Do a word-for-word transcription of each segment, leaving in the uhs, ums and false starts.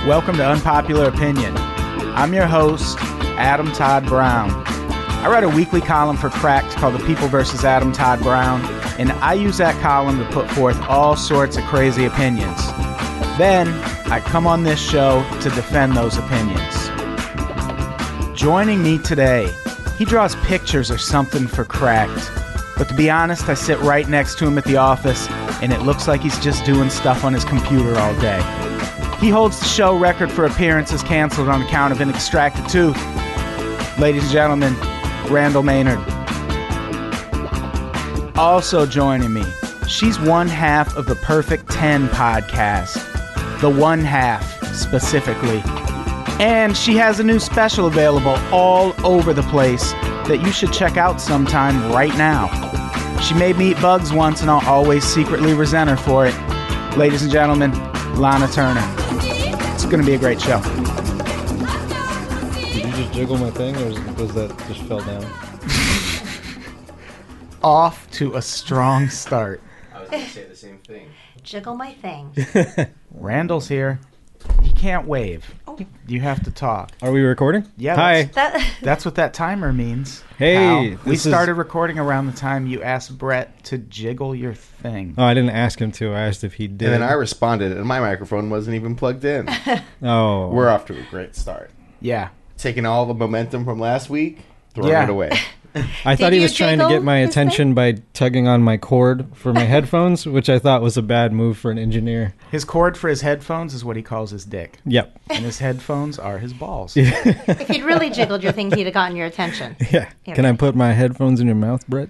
Welcome to Unpopular Opinion. I'm your host, Adam Todd Brown. I write a weekly column for Cracked called The People versus Adam Todd Brown, and I use that column to put forth all sorts of crazy opinions. Then, I come on this show to defend those opinions. Joining me today, he draws pictures or something for Cracked, but to be honest, I sit right next to him at the office, and it looks like he's just doing stuff on his computer all day. He holds the show record for appearances canceled on account of an extracted tooth. Ladies and gentlemen, Randall Maynard. Also joining me, she's one half of the Perfect ten podcast. The one half, specifically. And she has a new special available all over the place that you should check out sometime right now. She made me eat bugs once, and I'll always secretly resent her for it. Ladies and gentlemen, Lana Turner. It's going to be a great show. Did you just jiggle my thing, or was that just fell down? Off to a strong start. I was going to say the same thing. Jiggle my thing. Randall's here. You can't wave. Oh. You have to talk. Are we recording? Yeah. Hi. That's, That, that's what that timer means. Hey, Hal. We this is- started recording around the time you asked Brett to jiggle your thing. Oh, I didn't ask him to. I asked if he did. And then I responded, and my microphone wasn't even plugged in. Oh. We're off to a great start. Yeah. Taking all the momentum from last week, throwing Yeah. it away. I thought Did he you was trying to jiggle get my his attention by tugging on my cord for my headphones, which I thought was a bad move for an engineer. His cord for his headphones is what he calls his dick. Yep. And his headphones are his balls. if he'd really jiggled your thing, he'd have gotten your attention. Yeah. Can I put my headphones in your mouth, Brett?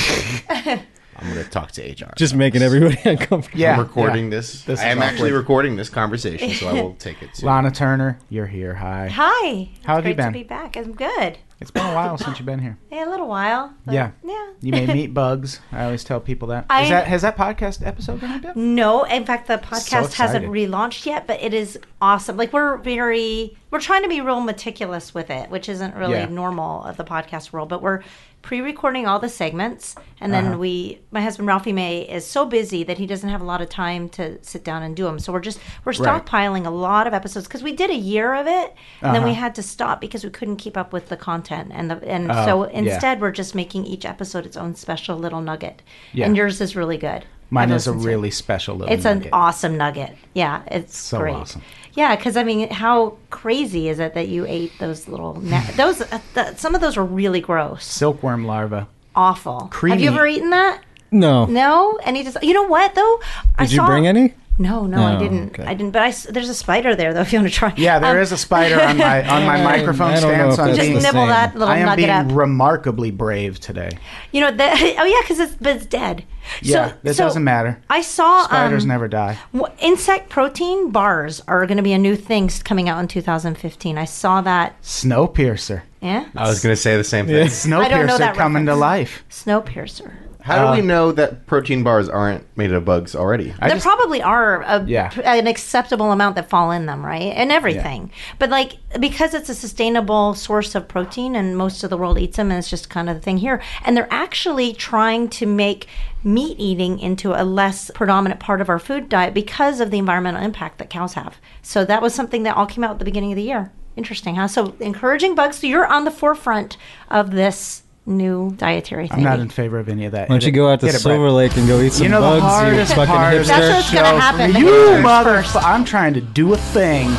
I'm going to talk to H R. Just making everybody uncomfortable. Yeah. I'm recording yeah. this. This I is am actually awkward. recording this conversation, so I will take it too. Lana Turner, you're here. Hi. Hi. How have it's you great been? to be back. I'm good. It's been a while since you've been here. Yeah, a little while. but Yeah. Yeah. You made me eat bugs. I always tell people that. I- Is that has that podcast episode been up? No, in fact, the podcast hasn't excited. relaunched yet, but it is awesome. Like we're very, we're trying to be real meticulous with it, which isn't really Yeah. normal of the podcast world. But we're pre-recording all the segments, and then Uh-huh. we, my husband Ralphie May is so busy that he doesn't have a lot of time to sit down and do them. So we're just we're Right. stockpiling a lot of episodes because we did a year of it, and then we Uh-huh. had to stop because we couldn't keep up with the content, and the and Oh, so yeah. instead we're just making each episode its own special little nugget. Yeah. And yours is really good. Mine I've is a listened to it. really special little It's nugget. an awesome nugget. Yeah, it's So great. awesome. Yeah, because I mean, how crazy is it that you ate those little na- those? Uh, the, some of those were really gross, Silkworm larva. awful. Creamy. Have you ever eaten that? No. No. And he just, you know what though? I Did you saw, bring any? No, no, I Oh, didn't. okay. I didn't. But I s there's a spider there though. If you want to try. Yeah, there Um, is a spider on my on my I- microphone I don't know stand. if So I'm that's Just being, the nibble same. that little I am nugget being up. remarkably brave today. You know that? Oh yeah, because it's but it's dead. Yeah, so, that so doesn't matter. I saw Spiders um, never die. Wh- Insect protein bars are going to be a new thing s- coming out in two thousand fifteen. I saw that. Snowpiercer. Yeah. I was going to say the same thing. Yeah. I don't know Snowpiercer that coming to reference. life. Snowpiercer. How do Uh, we know that protein bars aren't made of bugs already? I there just, probably are a, Yeah. an acceptable amount that fall in them, right? And everything. But like because it's a sustainable source of protein and most of the world eats them and it's just kind of the thing here. And they're actually trying to make meat eating into a less predominant part of our food diet because of the environmental impact that cows have. So that was something that all came out at the beginning of the year. Interesting, huh? So encouraging bugs. So you're on the forefront of this new dietary thing. I'm not in favor of any of that. Why don't you Hit go it- out to hit it, Silver Brett. Lake and go eat some You know the bugs, you hardest fucking part of hipster? That's this what's gonna show happen. for The you, hipsters mother. first. I'm trying to do a thing,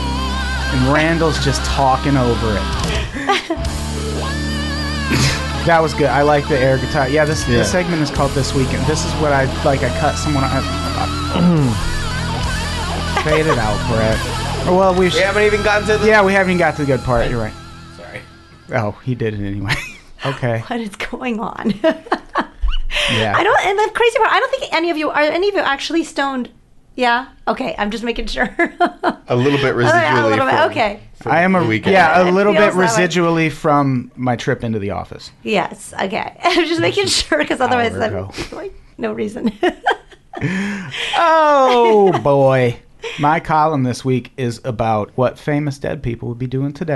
and Randall's just talking over it. That was good. I like the air guitar. Yeah, this, Yeah. this segment is called This Weekend. This is what I like. I cut someone. I, fade it out, Brett. Oh, well, we. We haven't even gotten to the... Yeah, we haven't even got to the good part. You're right. Sorry. Oh, he did it anyway. Okay. What is going on? Yeah. I don't. And the crazy part, I don't think any of you are any of you actually stoned. Yeah. Okay. I'm just making sure. A little bit Oh, yeah, residually a little bit. from- Okay. from I am the a weekend. yeah a little It bit feels that way. residually from my trip into the office. Yes. Okay. I'm just making sure because otherwise, Hour then, ago. like, no reason. Oh boy, my column this week is about what famous dead people would be doing today.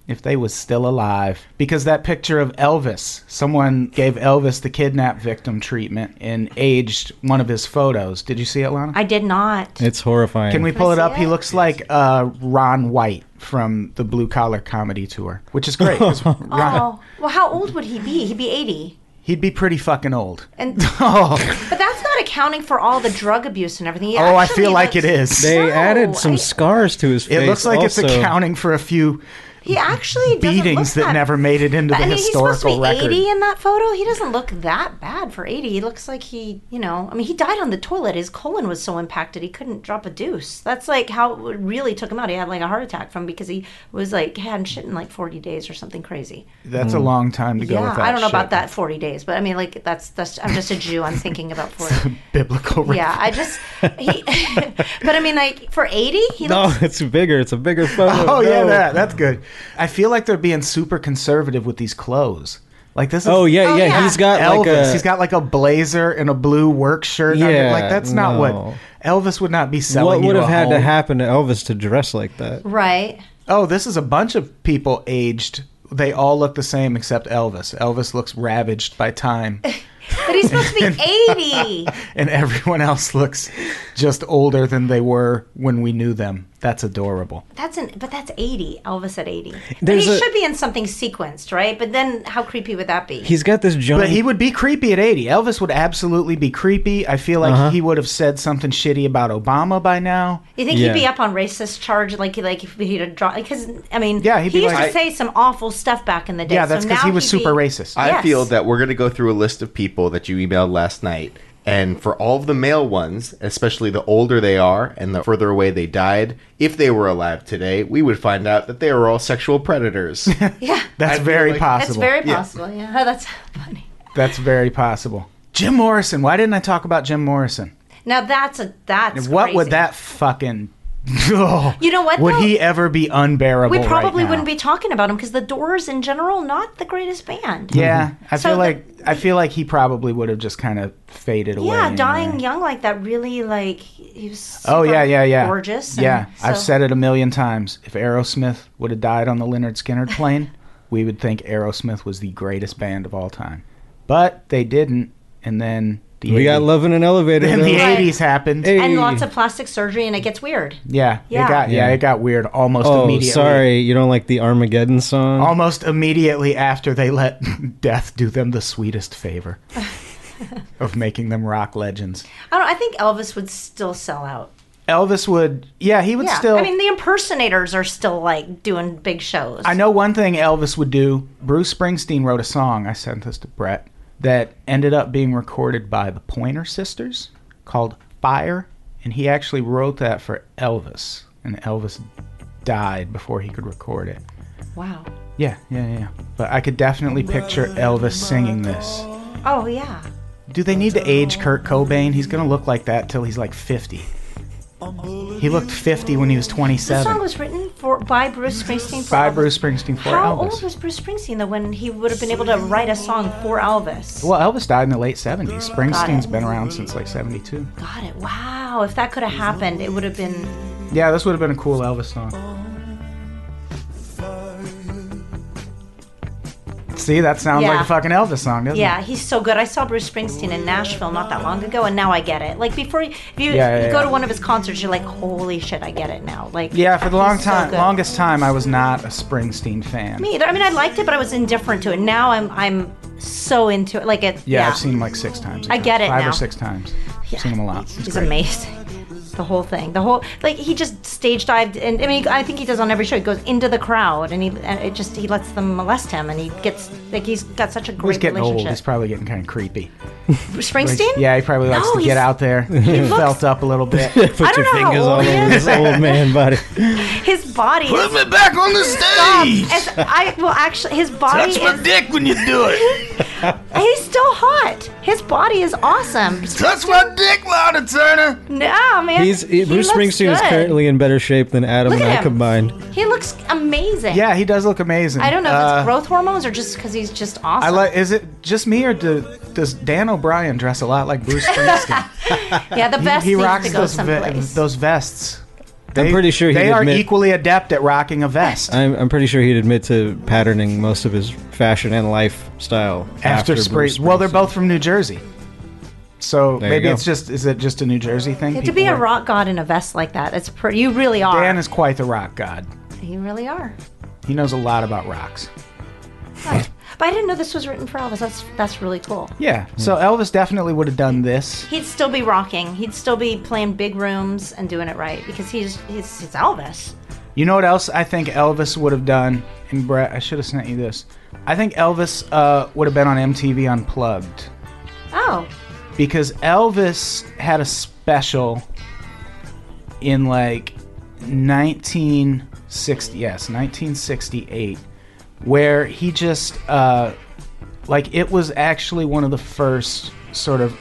if they was still alive. Because that picture of Elvis, someone gave Elvis the kidnap victim treatment and aged one of his photos. Did you see it, Lana? I did not. It's horrifying. Can we Can pull I it see up? He it? looks like uh, Ron White from the Blue Collar Comedy Tour, which is great. 'cause Ron, Oh, well, how old would he be? He'd be eighty. he'd be pretty fucking old. And Oh, but that's not accounting for all the drug abuse and everything. He oh I actually feel like it looks- is. They No, added some I- scars to his face. It looks like also. it's accounting for a few He actually doesn't beatings look that never made it into But, the I mean, he's supposed to historical be record. eighty in that photo. He doesn't look that bad for eighty. He looks like he, you know, I mean, he died on the toilet. His colon was so impacted he couldn't drop a deuce. That's like how it really took him out. He had like a heart attack from because he was like hadn't shit in like forty days or something crazy. That's a long time to go Yeah, without I don't know shit. about that forty days, but I mean, like that's that's. I'm just a Jew. I'm thinking about forty. Biblical record. Yeah, I just. He, but I mean, like for eighty, he No, looks. it's bigger. It's a bigger photo. Oh yeah, No. that that's good. I feel like they're being super conservative with these clothes. Like this is Oh yeah, Oh, yeah, yeah. He's got Elvis. like a. He's got like a blazer and a blue work shirt. under. Yeah, like that's not no. what Elvis would not be selling. What would you have a had to home. happen to Elvis to dress like that? Right. Oh, this is a bunch of people aged. They all look the same except Elvis. Elvis looks ravaged by time, But he's supposed to be eighty. and everyone else looks just older than they were when we knew them. That's adorable. That's an, but that's eighty. Elvis at eighty. But There's he a- should be in something sequenced, right? But then, how creepy would that be? He's got this giant. But he would be creepy at eighty. Elvis would absolutely be creepy. I feel like Uh-huh. he would have said something shitty about Obama by now. You think Yeah. he'd be up on racist charge, like like if he'd have drawn? Because I mean, Yeah, he'd be he used like- to say some awful stuff back in the day. Yeah, that's so because now he was he'd be- super racist. I Yes. feel that we're going to go through a list of people that you emailed last night. And for all of the male ones, especially the older they are and the further away they died, if they were alive today, we would find out that they were all sexual predators. Yeah, That's I feel very like- possible. that's very Yeah. possible. Yeah, that's funny. That's very possible. Jim Morrison. Why didn't I talk about Jim Morrison? Now that's a that's What crazy. would that fucking? Oh, You know what, Would though? he ever be unbearable? We probably right now? wouldn't be talking about him because the Doors, in general, not the greatest band. Yeah, I So feel the- like I feel like he probably would have just kind of faded away. Yeah, anyway. dying young like that really like he was. Oh super yeah, yeah, yeah. Gorgeous. and Yeah, I've so- said it a million times. If Aerosmith would have died on the Leonard Skinner plane, we would think Aerosmith was the greatest band of all time. But they didn't, and then the we got eighties love in an elevator. Then though. the Right. eighties happened. Hey. and lots of plastic surgery, and it gets weird. Yeah, Yeah. it got yeah, Yeah. it got weird almost Oh, immediately. sorry, you don't like the Armageddon song? Almost immediately after they let death do them the sweetest favor of making them rock legends. I don't. I think Elvis would still sell out. Elvis would, yeah, he would Yeah, still. I mean the impersonators are still like doing big shows. I know one thing Elvis would do. Bruce Springsteen wrote a song, I sent this to Brett, that ended up being recorded by the Pointer Sisters called Fire, and he actually wrote that for Elvis, and Elvis died before he could record it. Wow. Yeah, yeah, yeah. But I could definitely picture Elvis singing this. Oh yeah. Do they need to age Kurt Cobain? He's going to look like that till he's like fifty. He looked fifty when he was The twenty-seven. song was written for by Bruce Springsteen. For by Elvis. Bruce Springsteen for How Elvis. old was Bruce Springsteen though when he would have been able to write a song for Elvis? Well, Elvis died in the late seventies. Springsteen's it. been around since like seventy-two. Got it. Wow. If that could have happened, it would have been. Yeah, this would have been a cool Elvis song. See, that sounds Yeah. like a fucking Elvis song, doesn't Yeah, it? he's so good. I saw Bruce Springsteen in Nashville not that long ago, and now I get it. Like before, you, if you, Yeah, yeah, you go yeah. to one of his concerts, you're like, "Holy shit, I get it now!" Like, Yeah, for the long he's so time, good. longest time, I was not a Springsteen fan. Me either. I mean, I liked it, but I was indifferent to it. Now I'm, I'm so into it. Like it. Yeah, Yeah, I've seen him like six times. I get it Five now. or six times. Yeah. Seen him a lot. It's He's great. amazing. The whole thing, the whole like he just stage dived, and I mean, I think he does on every show. He goes into the crowd, and he and it just he lets them molest him, and he gets like he's got such a He's great getting old. relationship. He's probably getting kind of creepy. Springsteen? Yeah, he probably likes No, to get he's- out there. he looks- Felt up a little bit. Put I don't your know how fingers old all he over is. this old man body. His body. is, me back on the Stop. As I well, actually, his body is. dick when you do it. He's still hot. His body is awesome. Touch my dick, Lana Turner. No, man. He's he, Bruce looks Springsteen is good. currently in better shape than Adam Look and at I him. combined. He looks amazing. Yeah, he does look amazing. I don't know if Uh, it's growth hormones or just because he's just awesome. I like. Is it just me or do, does Dan O'Brien dress a lot like Bruce Springsteen? Yeah, the he, best he needs rocks to go those ve- someplace. those vests. They, I'm pretty sure he'd they are admit- equally adept at rocking a vest. I'm, I'm pretty sure he'd admit to patterning most of his fashion and lifestyle After, after, Spree. Bruce Well, they're Springsteen. both from New Jersey. So There you maybe go. it's just, is it just a New Jersey thing? to People be a wear- rock god in a vest like that, it's pretty. You really are. Dan is quite the rock god. You really are. He knows a lot about rocks. Right. But I didn't know this was written for Elvis. That's that's really cool. Yeah, so Elvis definitely would have done this. He'd still be rocking. He'd still be playing big rooms and doing it right because he's he's, he's Elvis. You know what else I think Elvis would have done? And Brett, I should have sent you this. I think Elvis uh, would have been on M T V Unplugged. Oh, Because Elvis had a special in like nineteen sixty, yes, nineteen sixty-eight, where he just, uh, like, it was actually one of the first sort of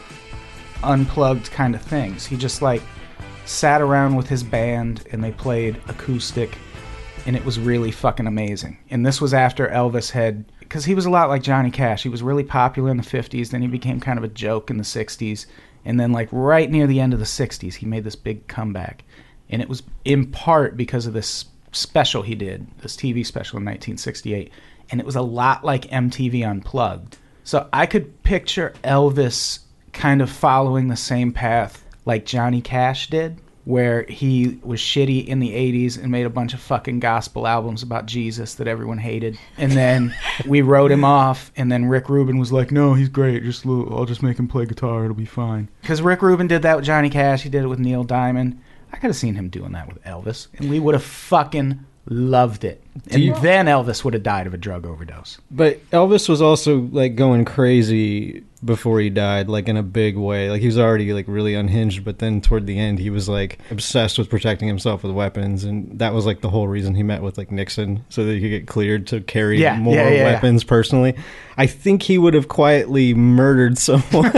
unplugged kind of things. He just, like, sat around with his band and they played acoustic, and it was really fucking amazing. And this was after Elvis had, because he was a lot like Johnny Cash. He was really popular in the fifties, then he became kind of a joke in the sixties, and then, like, right near the end of the sixties, he made this big comeback. And it was in part because of this special he did, this T V special in nineteen sixty-eight. And it was a lot like M T V Unplugged. So I could picture Elvis kind of following the same path like Johnny Cash did, where he was shitty in the eighties and made a bunch of fucking gospel albums about Jesus that everyone hated. And then we wrote him off, and then Rick Rubin was like, no, he's great. Just I'll just make him play guitar. It'll be fine. Because Rick Rubin did that with Johnny Cash. He did it with Neil Diamond. I could have seen him doing that with Elvis, and we would have fucking loved it. And you- then Elvis would have died of a drug overdose. But Elvis was also like going crazy before he died, like in a big way. Like he was already like really unhinged, but then toward the end he was like obsessed with protecting himself with weapons, and that was like the whole reason he met with like Nixon, so that he could get cleared to carry Yeah, more yeah, yeah, yeah. weapons personally. I think he would have quietly murdered someone.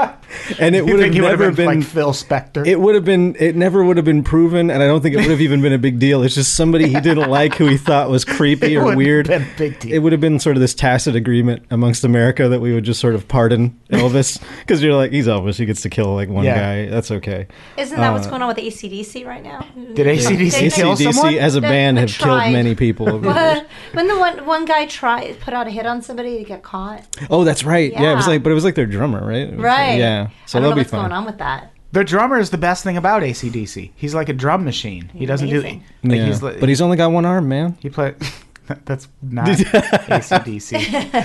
And it You would think have he would have never been, been like Phil Spector? It would have been. It never would have been proven, and I don't think it would have even been a big deal. It's just somebody he didn't like, who he thought was creepy It or wouldn't weird. have been a big deal. It would have been sort of this tacit agreement amongst America that we would just sort of pardon Elvis because you're like, he's Elvis. He gets to kill like one Yeah. guy. That's okay. isn't that Uh, what's going on with A C D C right now? Did A C D C They- kill A C D C someone? as a They- band they have killed tried. many people. Over the years. What? When the one one guy tried put out a hit on somebody to get caught. Oh, that's right. Yeah. it was Yeah. like, but it was like their drummer, right? It was Right. like- yeah. So I don't they'll know be what's fine. going on with that. The drummer is the best thing about A C D C. He's like a drum machine. He doesn't Amazing. do. Like yeah. he's like, but he's only got one arm, man. he play. That's not A C D C.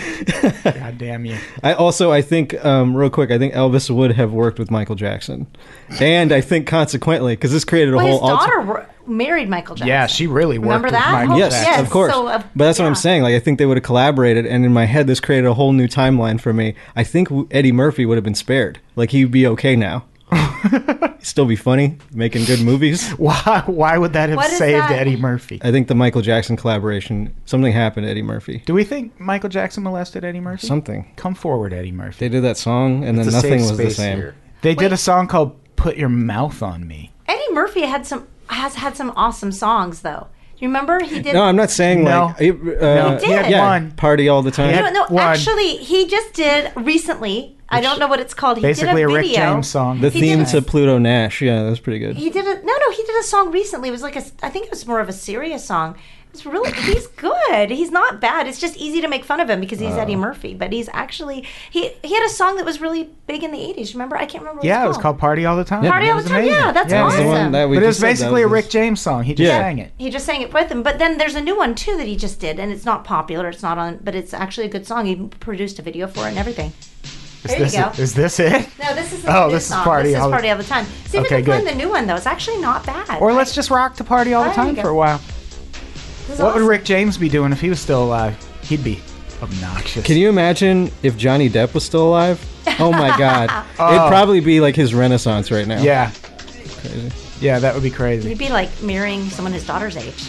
God damn you. I also, I think, um, real quick, I think Elvis would have worked with Michael Jackson, and I think consequently, because this created a Well, his whole alter- daughter wor- married Michael Jackson. Yeah, she really worked Remember with that? Michael Yes, Jackson. Yes, of course. so, uh, but that's what I'm yeah. saying. Like, I think they would have collaborated, and in my head, this created a whole new timeline for me. I think w- Eddie Murphy would have been spared. Like, he'd be okay now. He'd still be funny, making good movies. Why? Why would that have What is saved that? Eddie Murphy? I think the Michael Jackson collaboration, something happened to Eddie Murphy. Do we think Michael Jackson molested Eddie Murphy? Something. Come forward, Eddie Murphy. They did that song, and It's then a nothing safe was the space same. here. They did Wait. a song called "Put Your Mouth on Me." Eddie Murphy had some has had some awesome songs though. You remember he did? No, I'm not saying No. like. it- Uh, He did. He had one. Party all the time. He No, had no, one. actually, he just did recently. I don't know what it's called. He Basically, did a a Rick video. James song. The He theme did a- to Pluto Nash. Yeah, that was pretty good. He did a no, no. He did a song recently. It was like a. I think it was more of a serious song. It's really he's good. He's not bad. It's just easy to make fun of him because he's Oh. Eddie Murphy. But he's actually he he had a song that was really big in the eighties. Remember? I can't remember. What Yeah, it it was called "Party All the Time." Party It All was the Time. amazing. Yeah, that's Yeah, awesome. The one that we But it was just said, that basically a was Rick his- James song. He just Yeah. sang it. He just sang it with him. But then there's a new one too that he just did, and it's not popular. It's not on, but it's actually a good song. He produced a video for it and everything. Is There this you go. It? Is this it? No, this is the Oh, new this is song. Party This is All the- Party All the Time. See if Okay, we can find good. the new one though. It's actually not bad. Or let's just rock to "Party All the Oh, there you Time" go. for a while. This is What would awesome. Rick James be doing if he was still alive? He'd be obnoxious. Can you imagine if Johnny Depp was still alive? Oh my God. Oh. It'd probably be like his renaissance right now. Yeah, Crazy. yeah, that would be crazy. He'd be like marrying someone his daughter's age.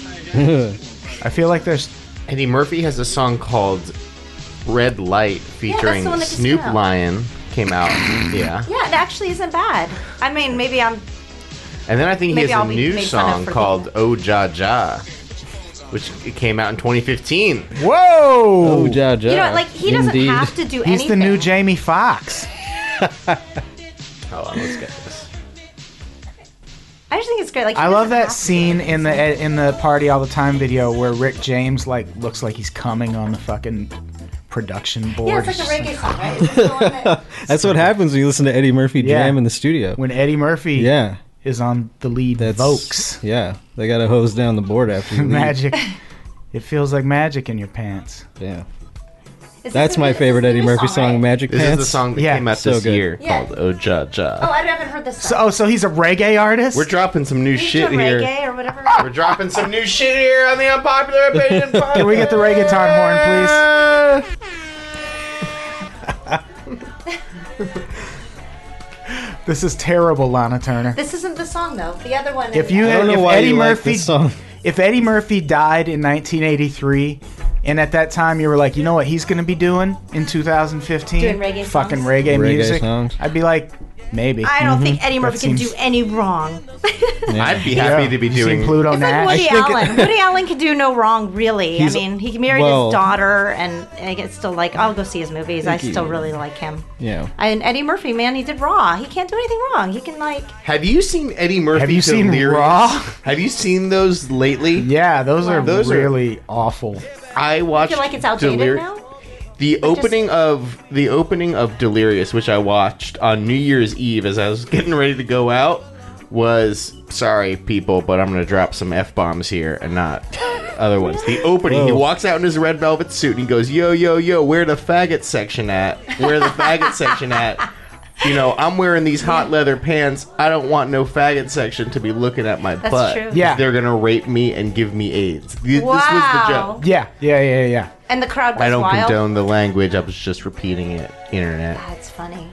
I feel like there's. Eddie Murphy has a song called "Red Light" featuring the one that just Snoop came out. Lion. Came out, yeah. Yeah, it actually isn't bad. I mean, maybe I'm. And then I think he Maybe has I'll a be new made fun of song for called being- "Oh Ja Ja," which came out in twenty fifteen. Whoa! Oh, ja, ja. You know, like he doesn't Indeed. have to do He's anything. the new Jamie Foxx. Hold on, let's get this. I just think it's great. Like he I love doesn't that have scene to. in the in the Party All the Time video where Rick James like looks like he's coming on the fucking production board. Yeah, it's like a reggae song, right? Is this the one that- That's what happens when you listen to Eddie Murphy Yeah. jam in the studio. When Eddie Murphy Yeah, is on the lead that's vocals. Yeah, they got to hose down the board after you leave. Magic. It feels like magic in your pants. Yeah, Is that's this my the- is favorite this Eddie the new Murphy song, right? Magic This Pants. is the song that Yeah, came out so this good. year Yeah. called Oh Ja Ja. Oh, I haven't heard this So, song. oh, so he's a reggae artist? We're dropping some new He's shit doing here. reggae or whatever. We're dropping some new shit here on the Unpopular Opinion Podcast. Can we get the reggaeton horn, please? This is terrible, Lana Turner. This isn't the song though. The other one. If is, you I don't know if why Eddie you like Murphy this song. if Eddie Murphy died in nineteen eighty-three, and at that time you were like, you know what he's going to be doing in two thousand fifteen? Doing reggae Fucking songs? reggae, Reggae music. songs. I'd be like, maybe. I don't think Eddie Murphy That can seems- do any wrong. I'd be happy Yeah. to be You seen doing. Pluto It's like Nash. Woody think it- Allen. Woody Allen can do no wrong, really. I He's- mean, he married well- his daughter, and I get still like, I'll go see his movies. I Thank you. still really like him. Yeah. And Eddie Murphy, man, he did Raw. He can't do anything wrong. He can like. Have you seen Eddie Murphy? Have you seen Delirious? Raw? Have you seen those lately? Yeah, those are Those are- really awful. I I watched. feel like it's outdated Delir- now. The opening of the opening of Delirious, which I watched on New Year's Eve as I was getting ready to go out, was sorry people, but I'm gonna drop some f bombs here and not other ones. The opening, he Whoa. walks out in his red velvet suit and he goes, "Yo yo yo, where the faggot section at? Where the faggot section at? You know, I'm wearing these hot leather pants. I don't want no faggot section to be looking at my That's butt. true. Yeah. They're gonna rape me and give me AIDS." Th- This was the Wow. joke. Yeah, yeah, yeah, yeah. And the crowd goes I don't wild. condone the language. I was just repeating it. Internet. That's funny.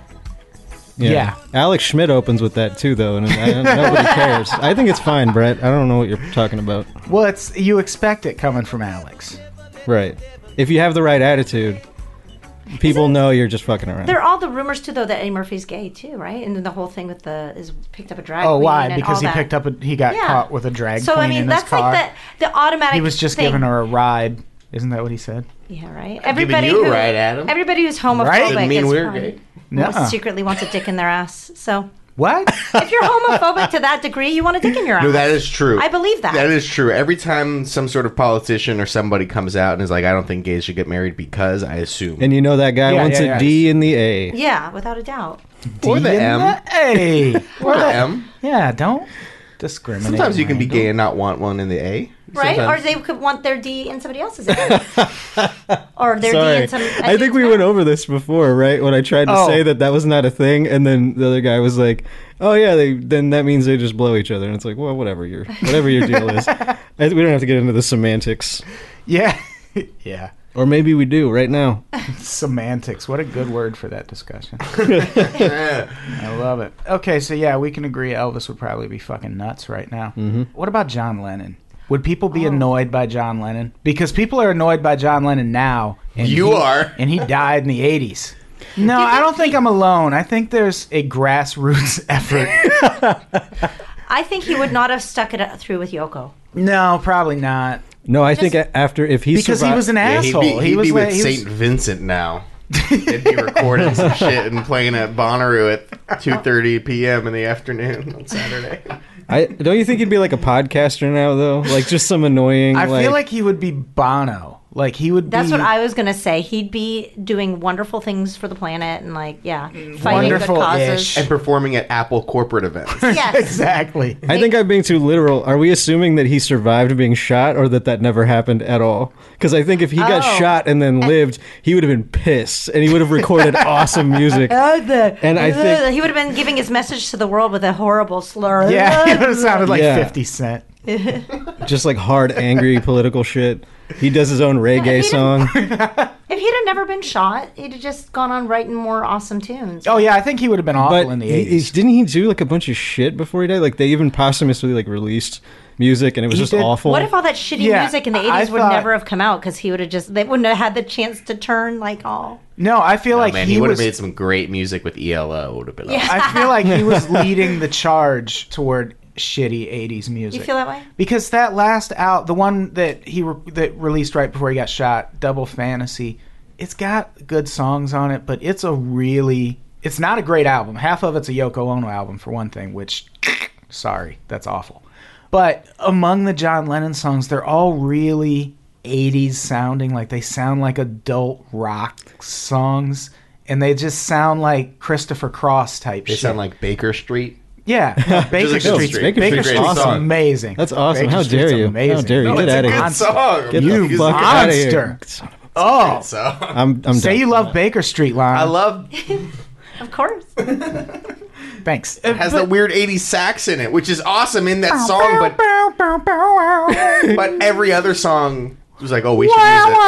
Yeah. Alex Schmidt opens with that too, though, and I, nobody cares. I think it's fine, Brett. I don't know what you're talking about. Well, it's you expect it coming from Alex. Right. If you have the right attitude, people know you're just fucking around. There are all the rumors too, though, that Eddie Murphy's gay too, right? And then the whole thing with the is picked up a drag. Oh, queen why? and Because all he that. picked up a he got Yeah. caught with a drag So queen I mean, in that's his car. like the the automatic. He was just thing. giving her a ride. Isn't that what he said? Yeah, right. Giving Everybody you a who, ride, Adam. Everybody who's homophobic Right? Doesn't mean is we're probably- gay. Nuh-uh. secretly wants a dick in their ass. So What? if you're homophobic to that degree, you want a dick in your ass. No, that is true. I believe that. That is true. Every time some sort of politician or somebody comes out and is like, "I don't think gays should get married because," I assume. And you know that guy Yeah, wants yeah, a yeah. D in the A. Yeah, without a doubt. Or the D in M. the A. Or the M. Yeah, don't discriminate. Sometimes you can be Randall. gay and not want one in the A. Right? Sometimes- Or they could want their D in somebody else's A. Or their D Sorry. in some. a I think we dude's went mouth. over this before, right? When I tried to Oh. say that that was not a thing, and then the other guy was like, "Oh yeah, they then that means they just blow each other." And it's like, well, whatever your whatever your deal is. I, we don't have to get into the semantics, Yeah. yeah. or maybe we do right now. Semantics. What a good word for that discussion. I love it. Okay, so yeah, we can agree Elvis would probably be fucking nuts right now. Mm-hmm. What about John Lennon? Would people be annoyed by John Lennon? Because people are annoyed by John Lennon now. And You he- are. And he died in the eighties. No, I don't think I'm alone. I think there's a grassroots effort. I think he would not have stuck it through with Yoko. No, probably not. No, I Just- think a- after if he Because he survi- was an Yeah, he'd asshole. be, he'd he was be like, with he was- Saint Vincent now. He'd be recording some shit and playing at Bonnaroo at two thirty p.m. in the afternoon on Saturday. I don't you think he'd be like a podcaster now though, like just some annoying. I feel like he would be Bono. Like he would That's be what I was gonna say. He'd be doing wonderful things for the planet and like, yeah, fighting good Wonderful-ish. causes. And performing at Apple corporate events. Yes. exactly. I think I'm being too literal. Are we assuming that he survived being shot, or that that never happened at all? Because I think if he got Oh. shot and then lived, he would have been pissed, and he would have recorded awesome music. And I think he would have been giving his message to the world with a horrible slur. Yeah, it would have sounded like Yeah. fifty Cent. just like hard, angry political shit. He does his own reggae he song. If he'd have never been shot, he'd have just gone on writing more awesome tunes. Oh yeah, I think he would have been awful But in the he, eighties. he- didn't he do like a bunch of shit before he died? Like they even posthumously like released music, and it was He just did- awful. What if all that shitty Yeah, music in the I eighties would thought- never have come out because he would have just they wouldn't have had the chance to turn like all. No, I feel Oh, like man, he, he, would have was. made some great music with E L O. Would have been awesome. I feel like he was leading the charge toward shitty eighties music. You feel that way? Because that last out, the one that he re- that released right before he got shot, Double Fantasy, it's got good songs on it, but it's a really, it's not a great album. Half of it's a Yoko Ono album for one thing, which Sorry, that's awful. But among the John Lennon songs, they're all really eighties sounding. Like, they sound like adult rock songs. And they just sound like Christopher Cross type They shit. sound like Baker Street. Yeah, no, Baker like Street's, Street. Baker, Baker Street's Street's awesome. amazing. That's awesome. Baker How Street's dare you? amazing. How dare you? No, Get it's out a of here. good song. Get You the fuck out of here. monster. Oh, So, I'm, I'm say done. you love Baker Street, Lana. I love Of course. Thanks. it has the weird eighties sax in it, which is awesome in that song, but but every other song was like, oh, we should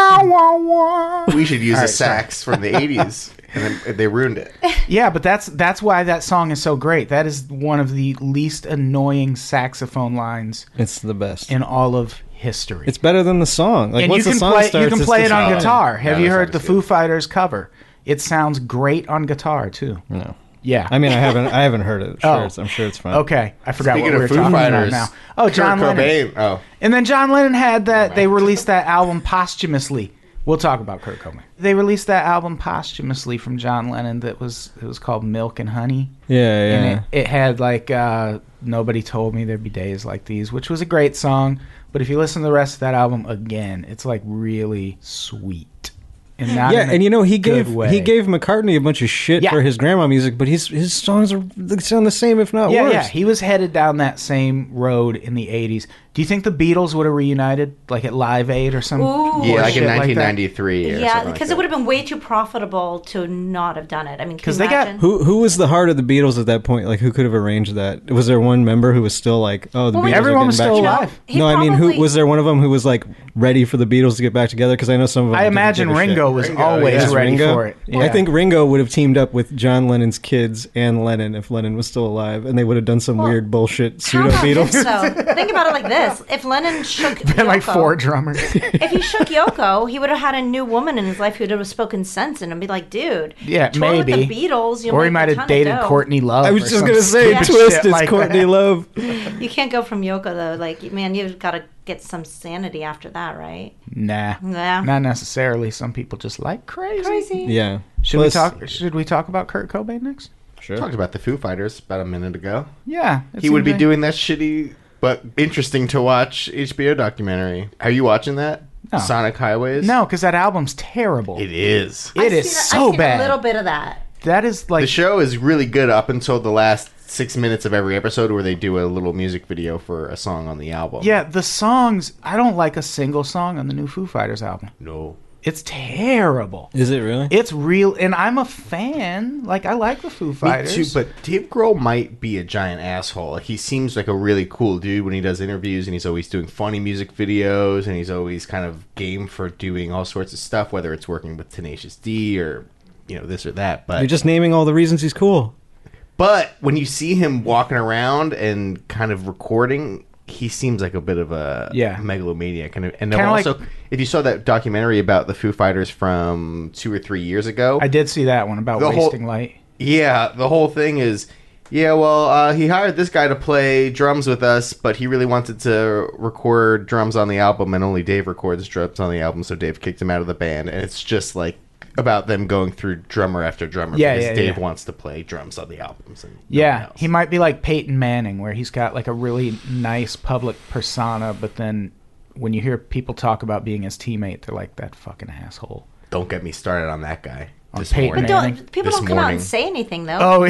use it. We should use All a right, sorry. sax from the eighties, and then they ruined it. Yeah, but that's that's why that song is so great. That is one of the least annoying saxophone lines It's the best. in all of history. It's better than the song. Like and you once can the song play starts, you can it's play the it on song. guitar. Have Yeah, you that heard the sounds Foo good. Fighters cover? It sounds great on guitar too. No. Yeah. I mean, I haven't. I haven't heard it. Sure, Oh. it's, I'm sure it's fine. Okay, I forgot Speaking what we of were Foo talking Fighters, about now. Oh, Kurt John Lennon. Cobain. Oh, And then John Lennon had that. They released that album posthumously. We'll talk about Kurt Cobain. They released that album posthumously from John Lennon. That was it was called Milk and Honey. Yeah, yeah. And it, it had like uh, Nobody Told Me There'd Be Days Like These, which was a great song. But if you listen to the rest of that album again, it's like really sweet. And not yeah, in a and you know he good gave way. he gave McCartney a bunch of shit Yeah. for his grandma music, but his his songs are they sound the same, if not Yeah, worse. yeah. He was headed down that same road in the eighties. Do you think the Beatles would have reunited, like at Live Aid or some Ooh. yeah, like shit in that? nineteen ninety-three. or Yeah, something because like it would have been way too profitable to not have done it. I mean, can 'Cause you they got- imagine? Who who was the heart of the Beatles at that point? Like, who could have arranged that? Was there one member who was still like, oh, the Well, Beatles everyone are was getting still back alive. He No, I mean, who probably- was there? One of them who was like ready for the Beatles to get back together? Because I know some of them. I didn't imagine give a shit. Ringo was Ringo, always yeah. ready Ringo? for it. I think Ringo would have teamed up with John Lennon's kids and Lennon if Lennon was still alive, and they would have done some Well, weird bullshit How pseudo about Beatles. this, though? Think about it like this: if Lennon shook Been like Yoko- four drummers. if he shook Yoko, he would have had a new woman in his life who would have spoken sense and be like, "Dude, Yeah, tour maybe. with the Beatles." You'll Or he make might a have ton of dated dough." Courtney Love. I was or just some gonna say, stupid twist shit is like Courtney that. Love. You can't go from Yoko though. Like, man, you've got to get some sanity after that, right? Nah, Yeah. not necessarily. Some people just like crazy. Crazy. Yeah. Should Plus- we talk? Should we talk about Kurt Cobain next? Sure. Talked about the Foo Fighters about a minute ago. Yeah, it He would seems be like- doing that shitty but interesting to watch H B O documentary. Are you watching that? No. Sonic Highways? No, because that album's terrible. It is. It I've is seen- so I've seen bad. A little bit of that. That is like The show is really good up until the last six minutes of every episode where they do a little music video for a song on the album. yeah. The songs. I don't like a single song on the new Foo Fighters album. No. It's terrible. Is it really? It's real, and I'm a fan. Like I like the Foo Fighters. Me too, but Dave Grohl might be a giant asshole. Like, he seems like a really cool dude when he does interviews, and he's always doing funny music videos, and he's always kind of game for doing all sorts of stuff, whether it's working with Tenacious D or, you know, this or that. But You're just naming all the reasons he's cool. But when you see him walking around and kind of recording, he seems like a bit of a Yeah. megalomaniac. And, and Kinda also, like- if you saw that documentary about the Foo Fighters from two or three years ago, I did see that one about The whole- wasting light. yeah, the whole thing is, yeah, well, uh, he hired this guy to play drums with us, but he really wanted to record drums on the album, and only Dave records drums on the album, so Dave kicked him out of the band. And it's just like about them going through drummer after drummer Yeah, because yeah, Dave yeah. wants to play drums on the albums. And no one Yeah, else. he might be like Peyton Manning, where he's got like a really nice public persona, but then when you hear people talk about being his teammate, they're like that fucking asshole. Don't get me started on that guy. On This Peyton morning. But Manning. don't, people This don't come out morning. and say anything though. Oh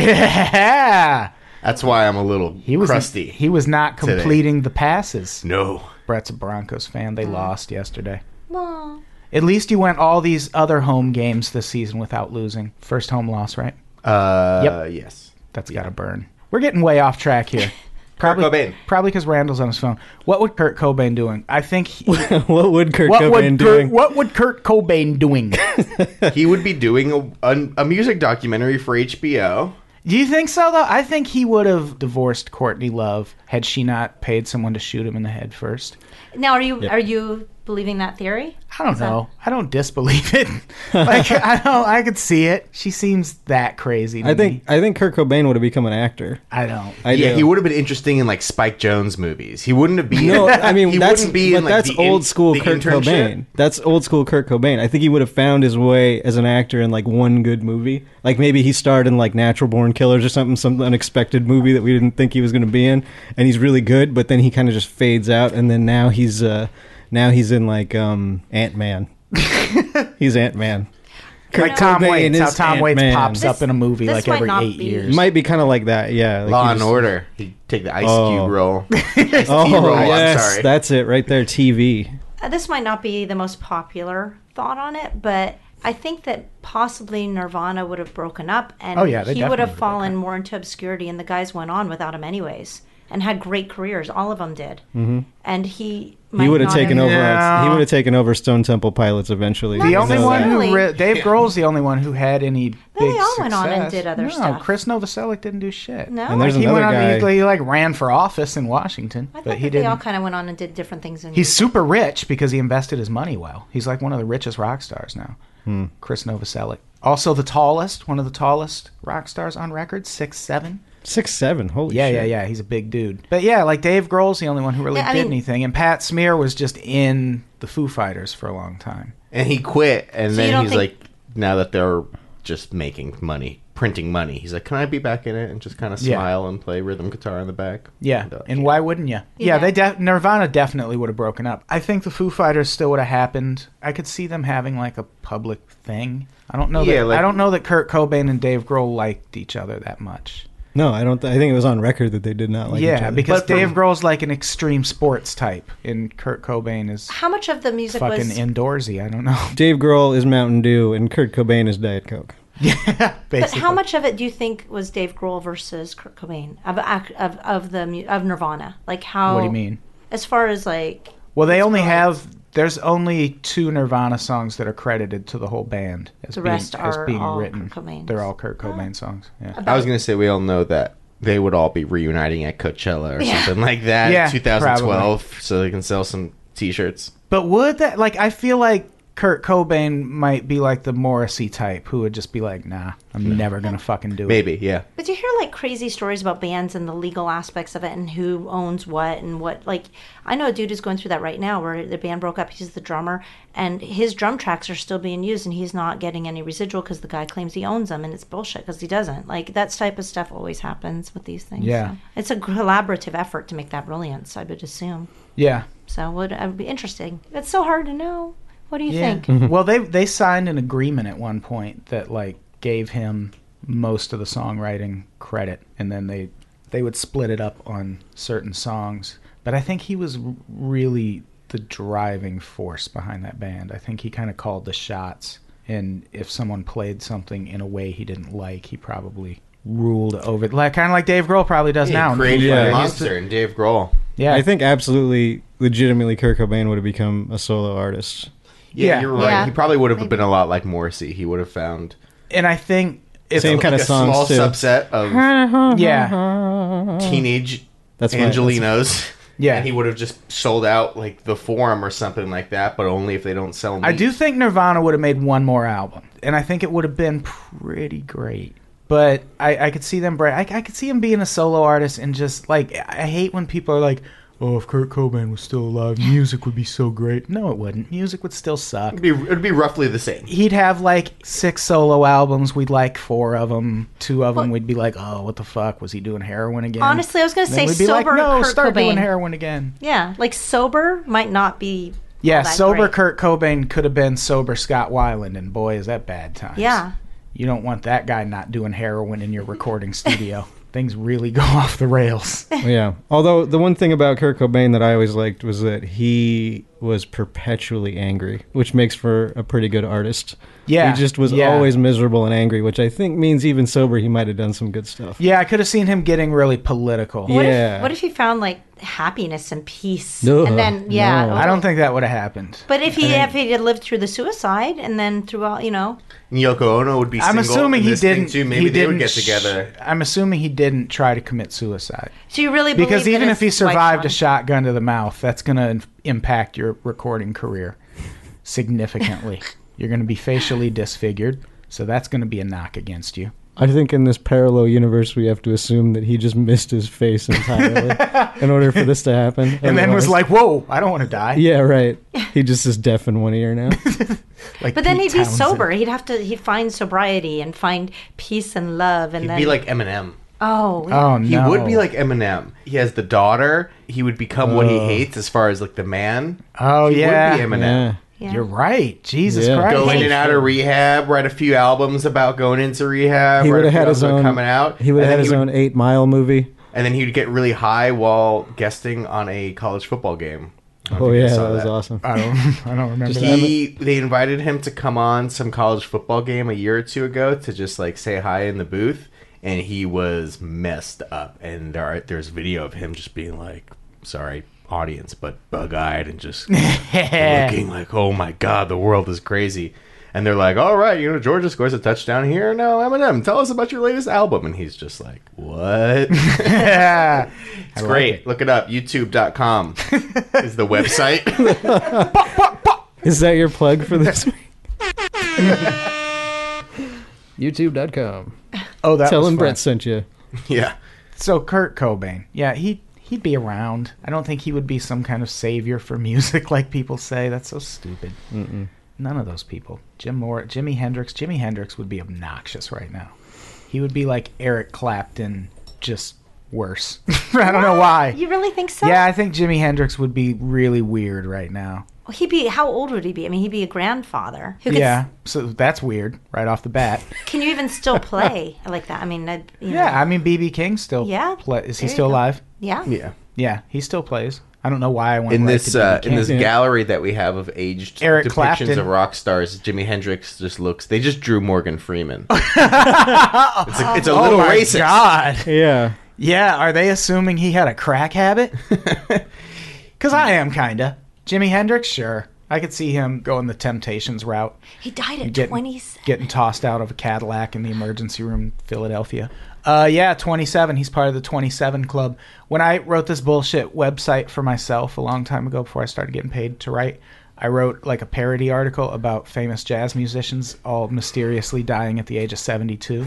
yeah, That's why I'm a little he was crusty. He was not today. completing the passes. no. Brett's a Broncos fan. They lost yesterday. Well, At least you went all these other home games this season without losing. First home loss, right? Uh, Yep. Yes. That's got to burn. We're getting way off track here. Probably, Cobain. Probably because Randall's on his phone. What would Kurt Cobain doing? I think. He, What would Kurt what Cobain would doing? Kurt, what would Kurt Cobain doing? He would be doing a, a, a music documentary for H B O. Do you think so though? I think he would have divorced Courtney Love had she not paid someone to shoot him in the head first. now are you are you believing that theory? I don't Is that- know. I don't disbelieve it. Like I don't. I could see it. She seems that crazy. To I think me. I think Kurt Cobain would have become an actor. I don't. I yeah, do. he would have been interesting in like Spike Jones movies. He wouldn't have been. No, I mean he that's wouldn't be but in, like, that's the in- old school the Kurt internship. Cobain. That's old school Kurt Cobain. I think he would have found his way as an actor in like one good movie. Like maybe he starred in like Natural Born Killers or something, some unexpected movie that we didn't think he was going to be in, and he's really good. But then he kind of just fades out, and then now he's uh, now he's in like um, Ant-Man. He's Ant-Man. Like Tom Cobain Waits. How is Tom Waits Ant-Man. pops This- up in a movie this like might every not eight be- years. Might be kind of like that, yeah. Like Law he and just- Order. He'd take the Ice Oh. Cube role. Ice Oh, T role. I'm yes, sorry. that's it right there. T V. Uh, this might not be the most popular thought on it, but I think that possibly Nirvana would have broken up, and Oh, yeah, they he would definitely have would have fallen broken more into obscurity, and the guys went on without him anyways, and had great careers. All of them did, mm-hmm. and he might He would have not taken over. Yeah. He would have taken over Stone Temple Pilots eventually. The You only know one that. who Really? re- Dave Grohl's the only one who had any big No, they all success. went on and did other no, stuff. Chris Novoselic didn't do shit. No, And there's he another went on. guy. He, he like ran for office in Washington, I thought but he that they all didn't. kind of went on and did different things. In He's super rich because he invested his money well. He's like one of the richest rock stars now. Hmm. Chris Novoselic, also the tallest, one of the tallest rock stars on record, six seven. Six seven. Holy Yeah, shit. yeah, yeah. He's a big dude. But yeah, like Dave Grohl's the only one who really Yeah, I did mean- anything, and Pat Smear was just in the Foo Fighters for a long time. And he quit, and So you then don't he's think- like, now that they're just making money, printing money, he's like, can I be back in it and just kind of Yeah. smile and play rhythm guitar in the back? Yeah, And, uh, and why wouldn't you? Yeah, Yeah. they de- Nirvana definitely would have broken up. I think the Foo Fighters still would have happened. I could see them having like a public thing. I don't know. Yeah, that, like- I don't know that Kurt Cobain and Dave Grohl liked each other that much. No, I don't. Th- I think it was on record that they did not like each yeah, other. because But for- Dave Grohl's like an extreme sports type, and Kurt Cobain is how much of the music fucking was? indoorsy. I don't know. Dave Grohl is Mountain Dew and Kurt Cobain is Diet Coke. Yeah, But basically. how much of it do you think was Dave Grohl versus Kurt Cobain of ac- of of the mu- of Nirvana? Like how? What do you mean? As far as like, Well, they only right. have. There's only two Nirvana songs that are credited to the whole band as The being, rest as are being all written. Kurt Cobain's. They're all Kurt Oh. Cobain songs. Yeah. I was going to say, we all know that they would all be reuniting at Coachella or Yeah. something like that Yeah, in twenty twelve so they can sell some t-shirts. But would that like? I feel like Kurt Cobain might be like the Morrissey type, who would just be like, "Nah, I'm never gonna fucking do it." Maybe, yeah. but you hear like crazy stories about bands and the legal aspects of it and who owns what and what. Like, I know a dude who's going through that right now where the band broke up. He's the drummer, and his drum tracks are still being used, and he's not getting any residual because the guy claims he owns them, and it's bullshit because he doesn't. Like that type of stuff always happens with these things. Yeah. So it's a collaborative effort to make that brilliance, I would assume. Yeah. So it would, it would be interesting. It's so hard to know. What do you Yeah. think? Well, they they signed an agreement at one point that like gave him most of the songwriting credit, and then they they would split it up on certain songs. But I think he was r- really the driving force behind that band. I think he kind of called the shots, and if someone played something in a way he didn't like, he probably ruled over it. Like kind of like Dave Grohl probably does He now. created Yeah. a monster in Dave Grohl. Yeah, I think absolutely, legitimately, Kurt Cobain would have become a solo artist. Yeah, Yeah. you're right. Yeah. He probably would have Maybe. been a lot like Morrissey. He would have found and I think it's Same like kind of a songs, small too. subset of yeah, teenage That's my- Angelinos. Yeah. And he would have just sold out like the Forum or something like that, but only if they don't sell meat. I do think Nirvana would have made one more album, and I think it would have been pretty great. But I, I could see them. Bra- I, I could see him being a solo artist, and just like I hate when people are like, "Oh, if Kurt Cobain was still alive, music would be so great." No, it wouldn't. Music would still suck. It'd be, it'd be roughly the same. He'd have like six solo albums. We'd like four of them. Two of them, Well- we'd be like, "Oh, what the fuck? Was he doing heroin again?" Honestly, I was going to And then say we'd be sober like, "No, Kurt start doing Cobain. heroin again." Yeah, like sober might not be. Yeah, all that sober great. Kurt Cobain could have been sober Scott Weiland, and boy, is that bad times. Yeah. You don't want that guy not doing heroin in your recording studio. Things really go off the rails. Yeah. Although the one thing about Kurt Cobain that I always liked was that he was perpetually angry, which makes for a pretty good artist. Yeah, He just was yeah. always miserable and angry, which I think means even sober he might have done some good stuff. Yeah, I could have seen him getting really political. Yeah. What if what if he found like happiness and peace, No, and then yeah, no. I don't think that would have happened. But if he I if he had lived through the suicide and then through all, you know, And Yoko Ono would be I'm single assuming in he this thing, didn't. too. Maybe he they didn't would get sh- together. I'm assuming he didn't try to commit suicide so you really because believe even that if he his wife survived shot a him? shotgun to the mouth, that's gonna impact your recording career significantly. You're going to be facially disfigured, so that's going to be a knock against you. I think in this parallel universe, we have to assume that he just missed his face entirely in order for this to happen. And Otherwise, then was like, whoa, I don't want to die. Yeah, right. He just is deaf in one ear now. Like but then Pete he'd be Townsend. sober. He'd have to, he'd find sobriety and find peace and love. And He'd then, be like Eminem. oh, Oh, no. He would be like Eminem. He has the daughter. He would become what he Oh. hates as far as like the man. Oh, he yeah. would be Eminem. Yeah. yeah. You're right. Jesus Yeah. Christ. Go in and out of rehab, write a few albums about going into rehab. He write would a have few had his albums about own coming out. He would and have had then his he own Eight Mile movie. And then he would get really high while guesting on a college football game. I don't know Oh if you yeah, guys that saw was awesome. I don't, I don't remember that. He they invited him to come on some college football game a year or two ago to just like say hi in the booth, and he was messed up. And there are, there's video of him just being like, "Sorry, audience, but bug-eyed and just looking like, oh my god, the world is crazy." And they're like, "All right, you know, Georgia scores a touchdown here. Now, Eminem, tell us about your latest album." And he's just like, "What?" Yeah. It's great. it. Look it up. YouTube dot com is the website. Is that your plug for this week? YouTube dot com. Oh, that Tell was him fun. Brett sent you. Yeah. So Kurt Cobain, yeah, he he'd be around. I don't think he would be some kind of savior for music like people say. That's so stupid. Mm-mm. None of those people. Jim Moore, Jimi Hendrix. Jimi Hendrix would be obnoxious right now. He would be like Eric Clapton, just worse. I don't know why. You really think so? Yeah, I think Jimi Hendrix would be really weird right now. Well, he'd be, how old would he be? I mean, he'd be a grandfather. Who could, Yeah, so that's weird right off the bat. Can you even still play like that? I mean, I'd, you know, Yeah, I mean B B King still. Yeah, Play. Is he there you still go. alive? Yeah. Yeah. Yeah, he still plays. I don't know why I went In right this to uh, B B in this King. gallery that we have of aged Eric depictions Clapton. of rock stars, Jimi Hendrix just looks. They just drew Morgan Freeman. it's a, it's a Oh little my racist. God. Yeah. Yeah, are they assuming he had a crack habit? Because I am, kinda. Jimi Hendrix, sure. I could see him going the Temptations route. He died at Getting, twenty-seven. getting tossed out of a Cadillac in the emergency room in Philadelphia. Uh, yeah, twenty-seven. He's part of the twenty-seven Club. When I wrote this bullshit website for myself a long time ago before I started getting paid to write, I wrote like a parody article about famous jazz musicians all mysteriously dying at the age of seventy-two.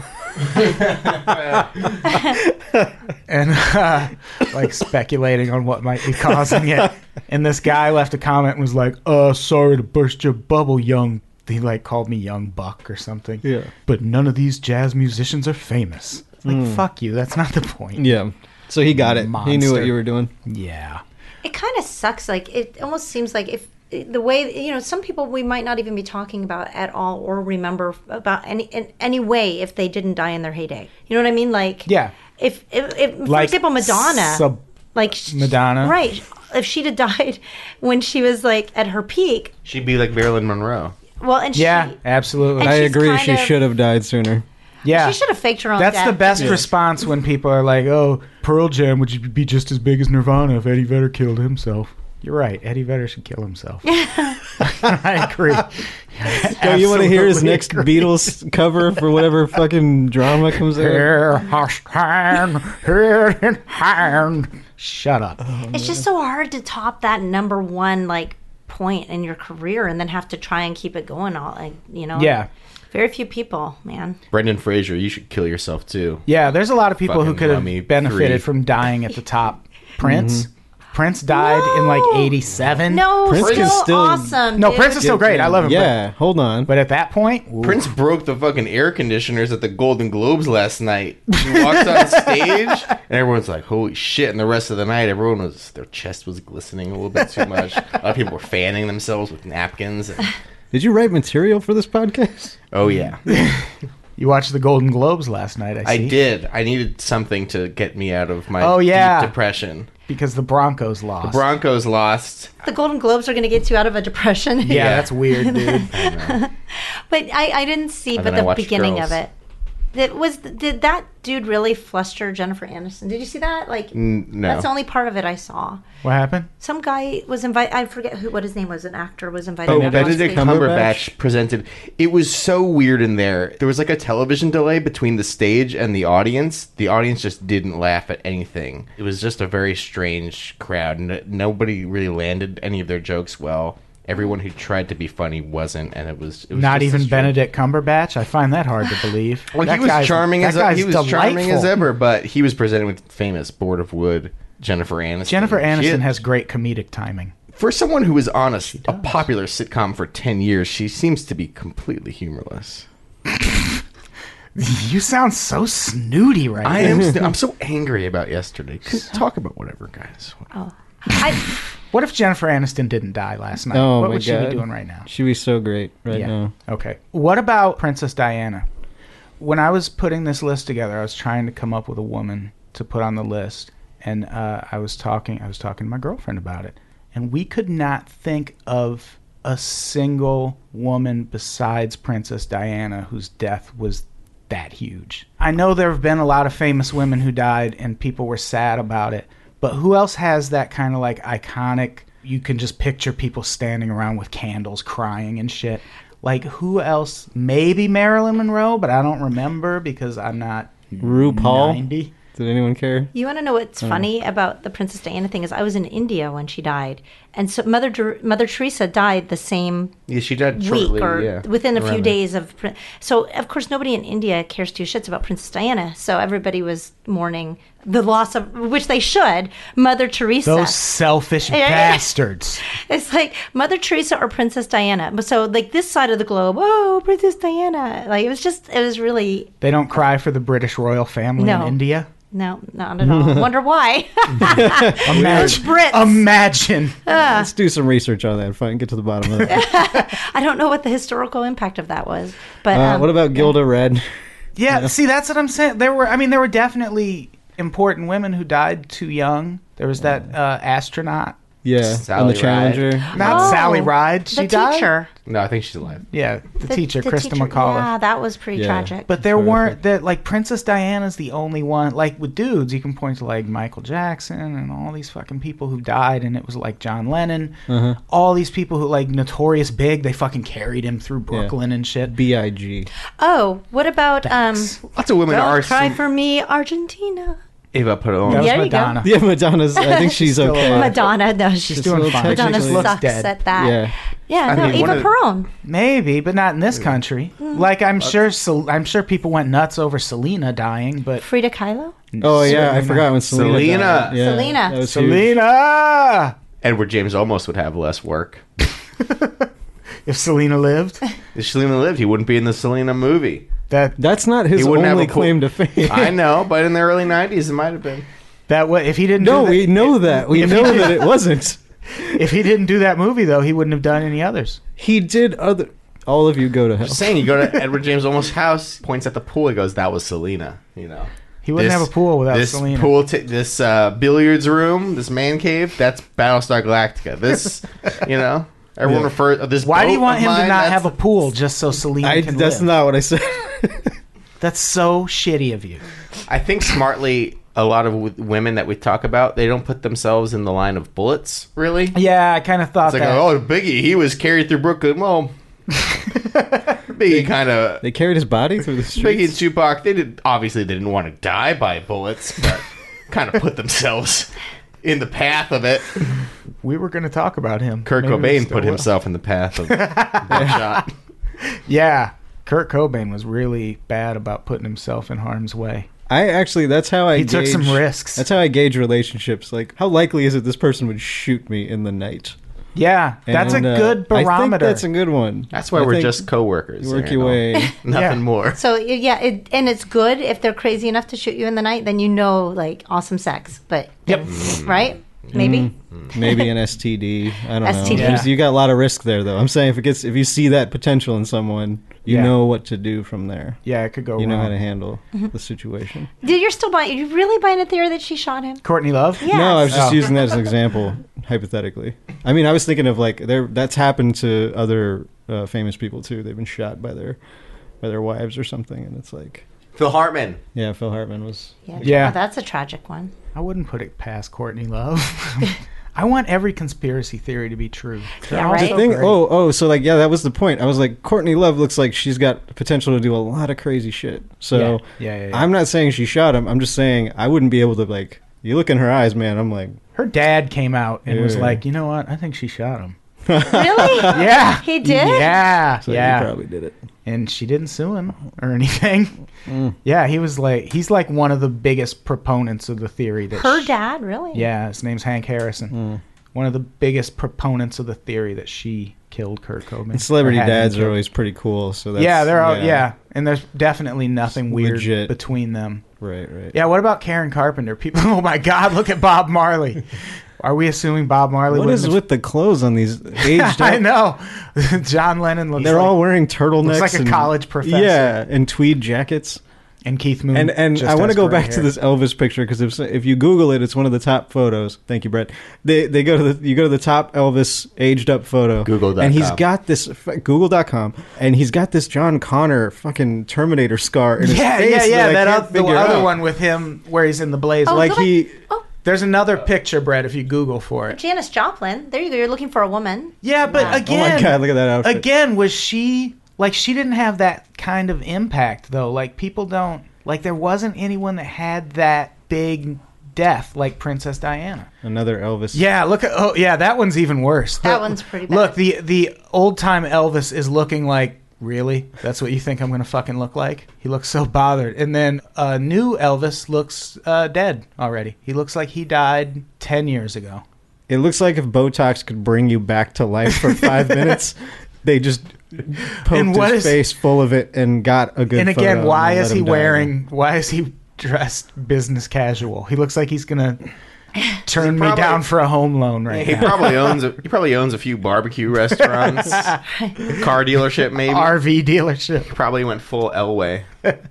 and uh, like speculating on what might be causing it. And this guy left a comment and was like, uh, sorry to burst your bubble, young. He like called me young buck or something. Yeah. But none of these jazz musicians are famous. It's like, fuck you. That's not the point. Yeah. So he got it. He knew what Monster. you were doing. Yeah. It kind of sucks. Like, it almost seems like if the way, you know, some people we might not even be talking about at all or remember about any in any way if they didn't die in their heyday. You know what I mean? Like, Yeah. If, if, if for Like example, Madonna, sub- like sh- Madonna. right? If she'd have died when she was like at her peak, She'd be like Marilyn Monroe. well, and Yeah, she, absolutely. And I she's agree. kind She of- should have died sooner. yeah. she should have faked her own That's death. the best response when people are like, "Oh, Pearl Jam would be just as big as Nirvana if Eddie Vedder killed himself." You're right. Eddie Vedder should kill himself. I agree. Don't you want to hear his Absolutely next agree. Beatles cover for whatever fucking drama comes out? Here, hush, hand, here in hand. Shut up. It's just so hard to top that number one like point in your career and then have to try and keep it going all like you know. Yeah. Very few people, man. Brendan Fraser, you should kill yourself too. Yeah, there's a lot of people who Fucking could have Mummy benefited three. from dying at the top. Prince. Prince died in like No. eighty-seven. No, Prince still, can still- awesome. No, dude. Prince is still great. I love him. Yeah, hold on. But, but at that point, ooh. Prince broke the fucking air conditioners at the Golden Globes last night. He walked on stage, and everyone's like, "Holy shit!" And the rest of the night, everyone was their chest was glistening a little bit too much. A lot of people were fanning themselves with napkins. And, Did you write material for this podcast? oh yeah, You watched the Golden Globes last night, I I see. did. I needed something to get me out of my Oh, yeah. deep depression. Because the Broncos lost. Broncos lost. The Golden Globes are going to get you out of a depression. yeah, that's weird, dude. I know. But I, I didn't see And but then I the watched beginning Girls. of it. That was did that dude really fluster Jennifer Aniston? Did you see that? Like, N- no. that's the only part of it I saw. What happened? Some guy was invited. I forget who what his name was. An actor was invited. Oh, up on Benedict stage. Cumberbatch presented. It was so weird in there. There was like a television delay between the stage and the audience. The audience just didn't laugh at anything. It was just a very strange crowd. N- nobody really landed any of their jokes well. Everyone who tried to be funny wasn't, and it was, it was Not just a even strange- Benedict Cumberbatch. I find that hard to believe. Well, That he was guy's- charming that as guy's he was charming as delightful. ever, but he was presented with famous Board of Wood Jennifer Aniston. Jennifer Aniston She- has great comedic timing. for someone who was on a, a popular sitcom for ten years, she seems to be completely humorless. You sound so snooty right I now. am. St- I'm so angry about yesterday. Talk about whatever, guys. Oh, I, What if Jennifer Aniston didn't die last night? Oh what my would she God. be doing right now? She'd be so great right now. Okay. What about Princess Diana? When I was putting this list together, I was trying to come up with a woman to put on the list, and uh, I was talking. I was talking to my girlfriend about it, and we could not think of a single woman besides Princess Diana whose death was that huge. I know there have been a lot of famous women who died, and people were sad about it. But who else has that kind of like iconic, you can just picture people standing around with candles crying and shit. Like who else? Maybe Marilyn Monroe, but I don't remember because I'm not RuPaul? ninety. Did anyone care? you want to know what's funny about the Princess Diana thing is I was in India when she died, and so Mother Ter- Mother Teresa died the same Yeah, she died week shortly. or yeah, within a few around there. days of. Prin- So of course nobody in India cares two shits about Princess Diana. So everybody was mourning the loss of, which they should, Mother Teresa. Those selfish Yeah, yeah. bastards. It's like Mother Teresa or Princess Diana. But so like this side of the globe, oh, Princess Diana. Like it was just, it was really, They don't cry for the British royal family No. in India. no, not at all. Wonder why. Imagine. Brits. Imagine. Let's do some research on that and find, get to the bottom of it. I don't know what the historical impact of that was. But Uh, um, what about Gilda Red? Yeah, see, that's what I'm saying. There were, I mean, there were definitely important women who died too young. There was that uh, astronaut, Yeah, Sally on the Ride. Challenger. not Oh, Sally Ride. She the died. teacher. No, I think she's alive. Yeah, the, The- teacher, the Krista teacher. McCullough. Yeah, that was pretty Yeah. tragic. But there Terrific. weren't that like Princess Diana's the only one. Like with dudes, you can point to like Michael Jackson and all these fucking people who died, and it was like John Lennon. Uh-huh. All these people who like Notorious Big, they fucking carried him through Brooklyn and shit. B I G oh, what about um? Lots of women Don't are. cry Some, for me, Argentina. Eva put it on. That was There you go. Madonna. Yeah, Madonna's. I think she's still okay. alive. Madonna, no, she's She's doing still fine. technically- Madonna She just looks sucks dead. at that. Yeah. Yeah, I no, mean, one Eva of the- Peron. Maybe, but not in this country. Mm. Like I'm sure, Sel- I'm sure people went nuts over Selena dying, but Frida Kahlo. Oh yeah, I Certainly forgot not. when Selena. Selena. died. Yeah, Selena. that was huge. Selena. Edward James almost would have less work. If Selena lived, If Selena lived, he wouldn't be in the Selena movie. that That's not his He wouldn't have only a pool- claim to fame. I know, but in the early nineties, it might have been. that wa- if he didn't. No, do we that, know that. We if know he that did- it wasn't. If he didn't do that movie, though, he wouldn't have done any others. He did other. All of you go to hell. Just saying, you go to Edward James Olmos' house, points at the pool, he goes, "That was Selena." You know, He wouldn't This- have a pool without this Selena. pool, t- this uh, billiards room, this man cave. That's Battlestar Galactica. This, you know, everyone Yeah. refers. Uh, this. Why do you boat want of him to mine, not that's- have a pool just so Selena I, can that's live? not what I said. That's so shitty of you. I think smartly, a lot of w- women that we talk about, they don't put themselves in the line of bullets. Really, Yeah, I kind of thought it's like, that. oh, Biggie, he was carried through Brooklyn. Well, Biggie kind of. They carried his body through the Biggie and streets. Tupac, they did obviously they didn't want to die by bullets, but kind of put themselves in the path of it. We were going to talk about him. Kurt Maybe we Cobain still put will. himself in the path of Buckshot. Yeah, Kurt Cobain was really bad about putting himself in harm's way. I actually, that's how I. He took gauge- some risks. That's how I gauge relationships. Like, how likely is it this person would shoot me in the night? Yeah, that's And, a uh, good I think barometer. that's a good one. That's why I we're think just coworkers. you work there, your you know? way. Nothing Yeah. more. So yeah, it, and it's good if they're crazy enough to shoot you in the night. Then you know, like awesome sex. But Yep. right? Maybe. Maybe an S T D. I don't S T D. know. There's- You got a lot of risk there, though. I'm saying if it gets, if you see that potential in someone, you Yeah. know what to do from there. Yeah, it could go You know wrong. how to handle Mm-hmm. the situation. Dude, you're still buying. You're really buying a theory that she shot him? Courtney Love? Yeah. No, I was just Oh. using that as an example, hypothetically. I mean, I was thinking of like there. That's happened to other uh, famous people too. They've been shot by their by their wives or something, and it's like Phil Hartman. Yeah, Phil Hartman was. Yeah, Yeah. Oh, that's a tragic one. I wouldn't put it past Courtney Love. I want every conspiracy theory to be true. They're Yeah, all right? so Thing, great. oh, oh, so like, yeah, that was the point. I was like, Courtney Love looks like she's got potential to do a lot of crazy shit. So Yeah, yeah, yeah, yeah. I'm not saying she shot him. I'm just saying I wouldn't be able to, like, you look in her eyes, man. I'm like, Her dad came out and was Yeah. like, you know what? I think she shot him. Really? Yeah. He did? Yeah. so yeah. you probably did it. And she didn't sue him or anything. Mm. Yeah, he was like, he's like one of the biggest proponents of the theory that Her she- dad, really? Yeah, his name's Hank Harrison. Mm. One of the biggest proponents of the theory that she killed Kurt Cobain. And celebrity Or had him dads are killed. always pretty cool. So that's, Yeah, they're all yeah. and there's definitely nothing It's weird legit. between them. Right, right. Yeah, what about Karen Carpenter? People, oh my God, look at Bob Marley. Are we assuming Bob Marley? What wouldn't is have- with the clothes on these aged I up? know. John Lennon looks They're like, all wearing turtlenecks. looks like a and- college professor. Yeah, and tweed jackets. and Keith Moon. And and just I want to has go gray back to hair. this Elvis picture because if if you Google it, it's one of the top photos. Thank you, Brett. They they go to the you go to the top Elvis aged up photo. Google dot com. And he's got this Google dot com and he's got this John Connor fucking Terminator scar in his Yeah, face. yeah, yeah. I That, can't oth- the figure other out. one with him where he's in the blazer. Oh, like go he. back. Oh, There's another picture, Brett, if you Google for it. Janis Joplin. There you go. You're looking for a woman. Yeah, but Wow. Oh again, my god! Look at that outfit. again, was she like she didn't have that kind of impact though? Like people don't like there wasn't anyone that had that big death like Princess Diana. Another Elvis. Yeah, look at oh yeah, that one's even worse. That Look- one's pretty bad. Look, the the old time Elvis is looking like really? That's what you think I'm gonna fucking look like? He looks so bothered. And then uh, new Elvis looks uh, dead already. He looks like he died ten years ago. It looks like if Botox could bring you back to life for five minutes, they just poked And what his is- face full of it and got a good. And again, photo why and is let he him die. wearing? Why is he dressed business casual? He looks like he's gonna turn me probably- down for a home loan right He now. probably owns a, he probably owns a few barbecue restaurants, car dealership maybe. R V dealership. Probably went full Elway.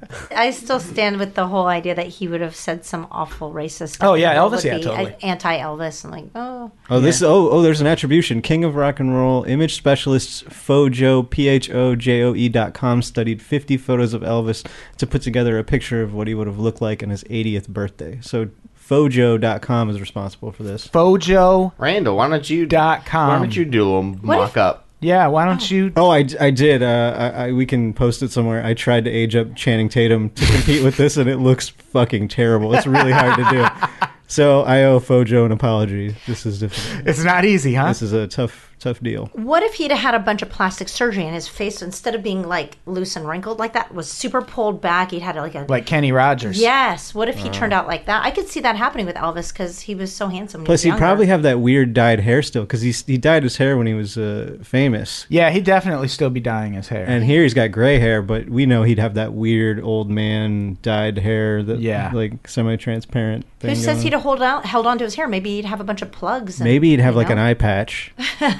I still stand with the whole idea that he would have said some awful racist stuff. Oh, yeah, People Elvis, would yeah, be totally. Anti-Elvis and like, oh. Oh, this oh oh, there's an attribution. King of rock and roll, image specialists Phojo P H O J O E dot com studied fifty photos of Elvis to put together a picture of what he would have looked like on his eightieth birthday. So Phojo dot com is responsible for this. Fojo Randall, why don't you dot com. why don't you do a little mock if- up? Yeah, why don't you? Oh, I, I did. Uh, I, I we can post it somewhere. I tried to age up Channing Tatum to compete with this, and it looks fucking terrible. It's really hard to do. So I owe Phojo an apology. This is difficult. It's not easy, huh? This is a tough tough deal. What if he'd had a bunch of plastic surgery and his face, instead of being like loose and wrinkled like that, was super pulled back? He'd had like a Like Kenny Rogers. yes. What if he turned out like that? I could see that happening with Elvis because he was so handsome. when he Plus, was he'd younger. probably have that weird dyed hair still because he he dyed his hair when he was uh, famous. Yeah, he'd definitely still be dyeing his hair. And here he's got gray hair, but we know he'd have that weird old man dyed hair that Yeah. like semi-transparent thing. Who says going he'd hold out, held on to his hair? Maybe he'd have a bunch of plugs. And, Maybe he'd have you like an know? eye patch.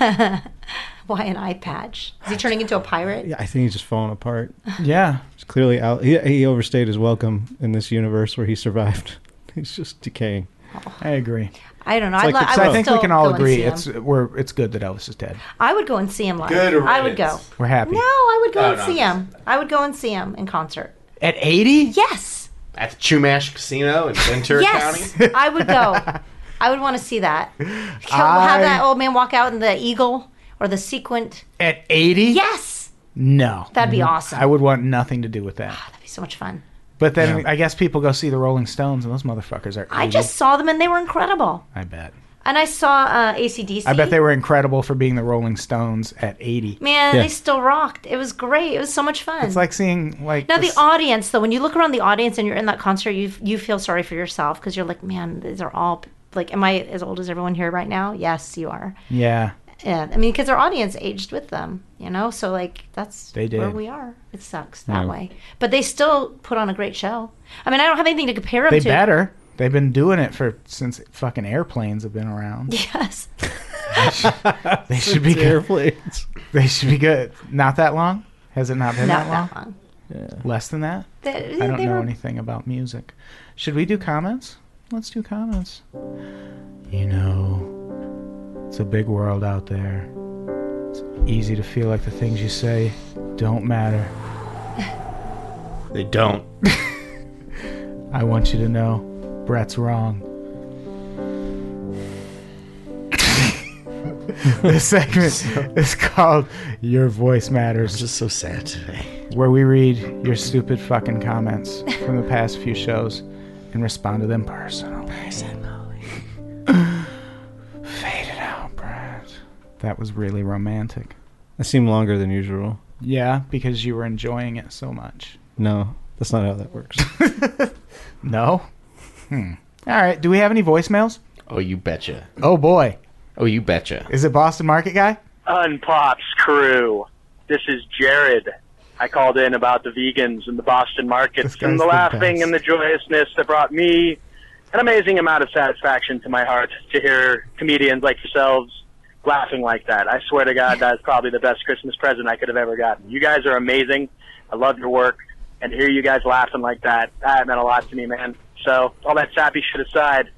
Why an eye patch? Is he turning into a pirate? Yeah, I think he's just falling apart. yeah. It's clearly out. He, he overstayed his welcome in this universe where he survived. He's just decaying. I agree. I don't know. It's I'd like li- the I, So would I think we still can all go and agree see him. it's we're it's good that Elvis is dead. I would go and see him live. Good I would go. riddance. We're happy. No, I would go Oh, and no. see him. I would go and see him in concert. At eighty? Yes. At the Chumash Casino in Ventura Yes. County. I would go. I would want to see that. He'll I- have that old man walk out in the eagle or the sequin. At eighty? Yes. No. That'd be awesome. I would want nothing to do with that. That'd be so much fun. But then I guess people go see the Rolling Stones, and those motherfuckers are. eighty. I just saw them and they were incredible. I bet. And I saw uh, A C D C. I bet they were incredible for being the Rolling Stones at eighty. Man, Yeah. they still rocked. It was great. It was so much fun. It's like seeing like. Now this- the audience, though, when you look around the audience and you're in that concert, you you feel sorry for yourself because you're like, man, these are all like, am I as old as everyone here right now? Yes, you are. Yeah. Yeah, I mean, because their audience aged with them, you know. So like, that's They did. where we are. It sucks that Yeah. way, but they still put on a great show. I mean, I don't have anything to compare them They to. better. They've been doing it for since fucking airplanes have been around. Yes. They should be good. Airplanes. They should be good. Not that long? Has it not been Not that long? that long. Yeah. Less than that? They, I don't they know were, anything about music. Should we do comments? Let's do comments. You know, it's a big world out there. It's easy to feel like the things you say don't matter. They don't. I want you to know Brett's wrong. This segment is called Your Voice Matters. I'm just so sad today. Where we read your stupid fucking comments from the past few shows and respond to them personally. Fade it out, Brett. That was really romantic. That seemed longer than usual. Yeah, because you were enjoying it so much. No, that's not how that works. No? Hmm. All right, do we have any voicemails? Oh, you betcha. Oh, boy. Oh, you betcha. Is it Boston Market Guy? Unpops crew. This is Jared. I called in about the vegans and the Boston markets This guy's and the the laughing best. and the joyousness that brought me an amazing amount of satisfaction to my heart to hear comedians like yourselves laughing like that. I swear to God, that's probably the best Christmas present I could have ever gotten. You guys are amazing. I love your work. And to hear you guys laughing like that, that meant a lot to me, man. So all that sappy shit aside,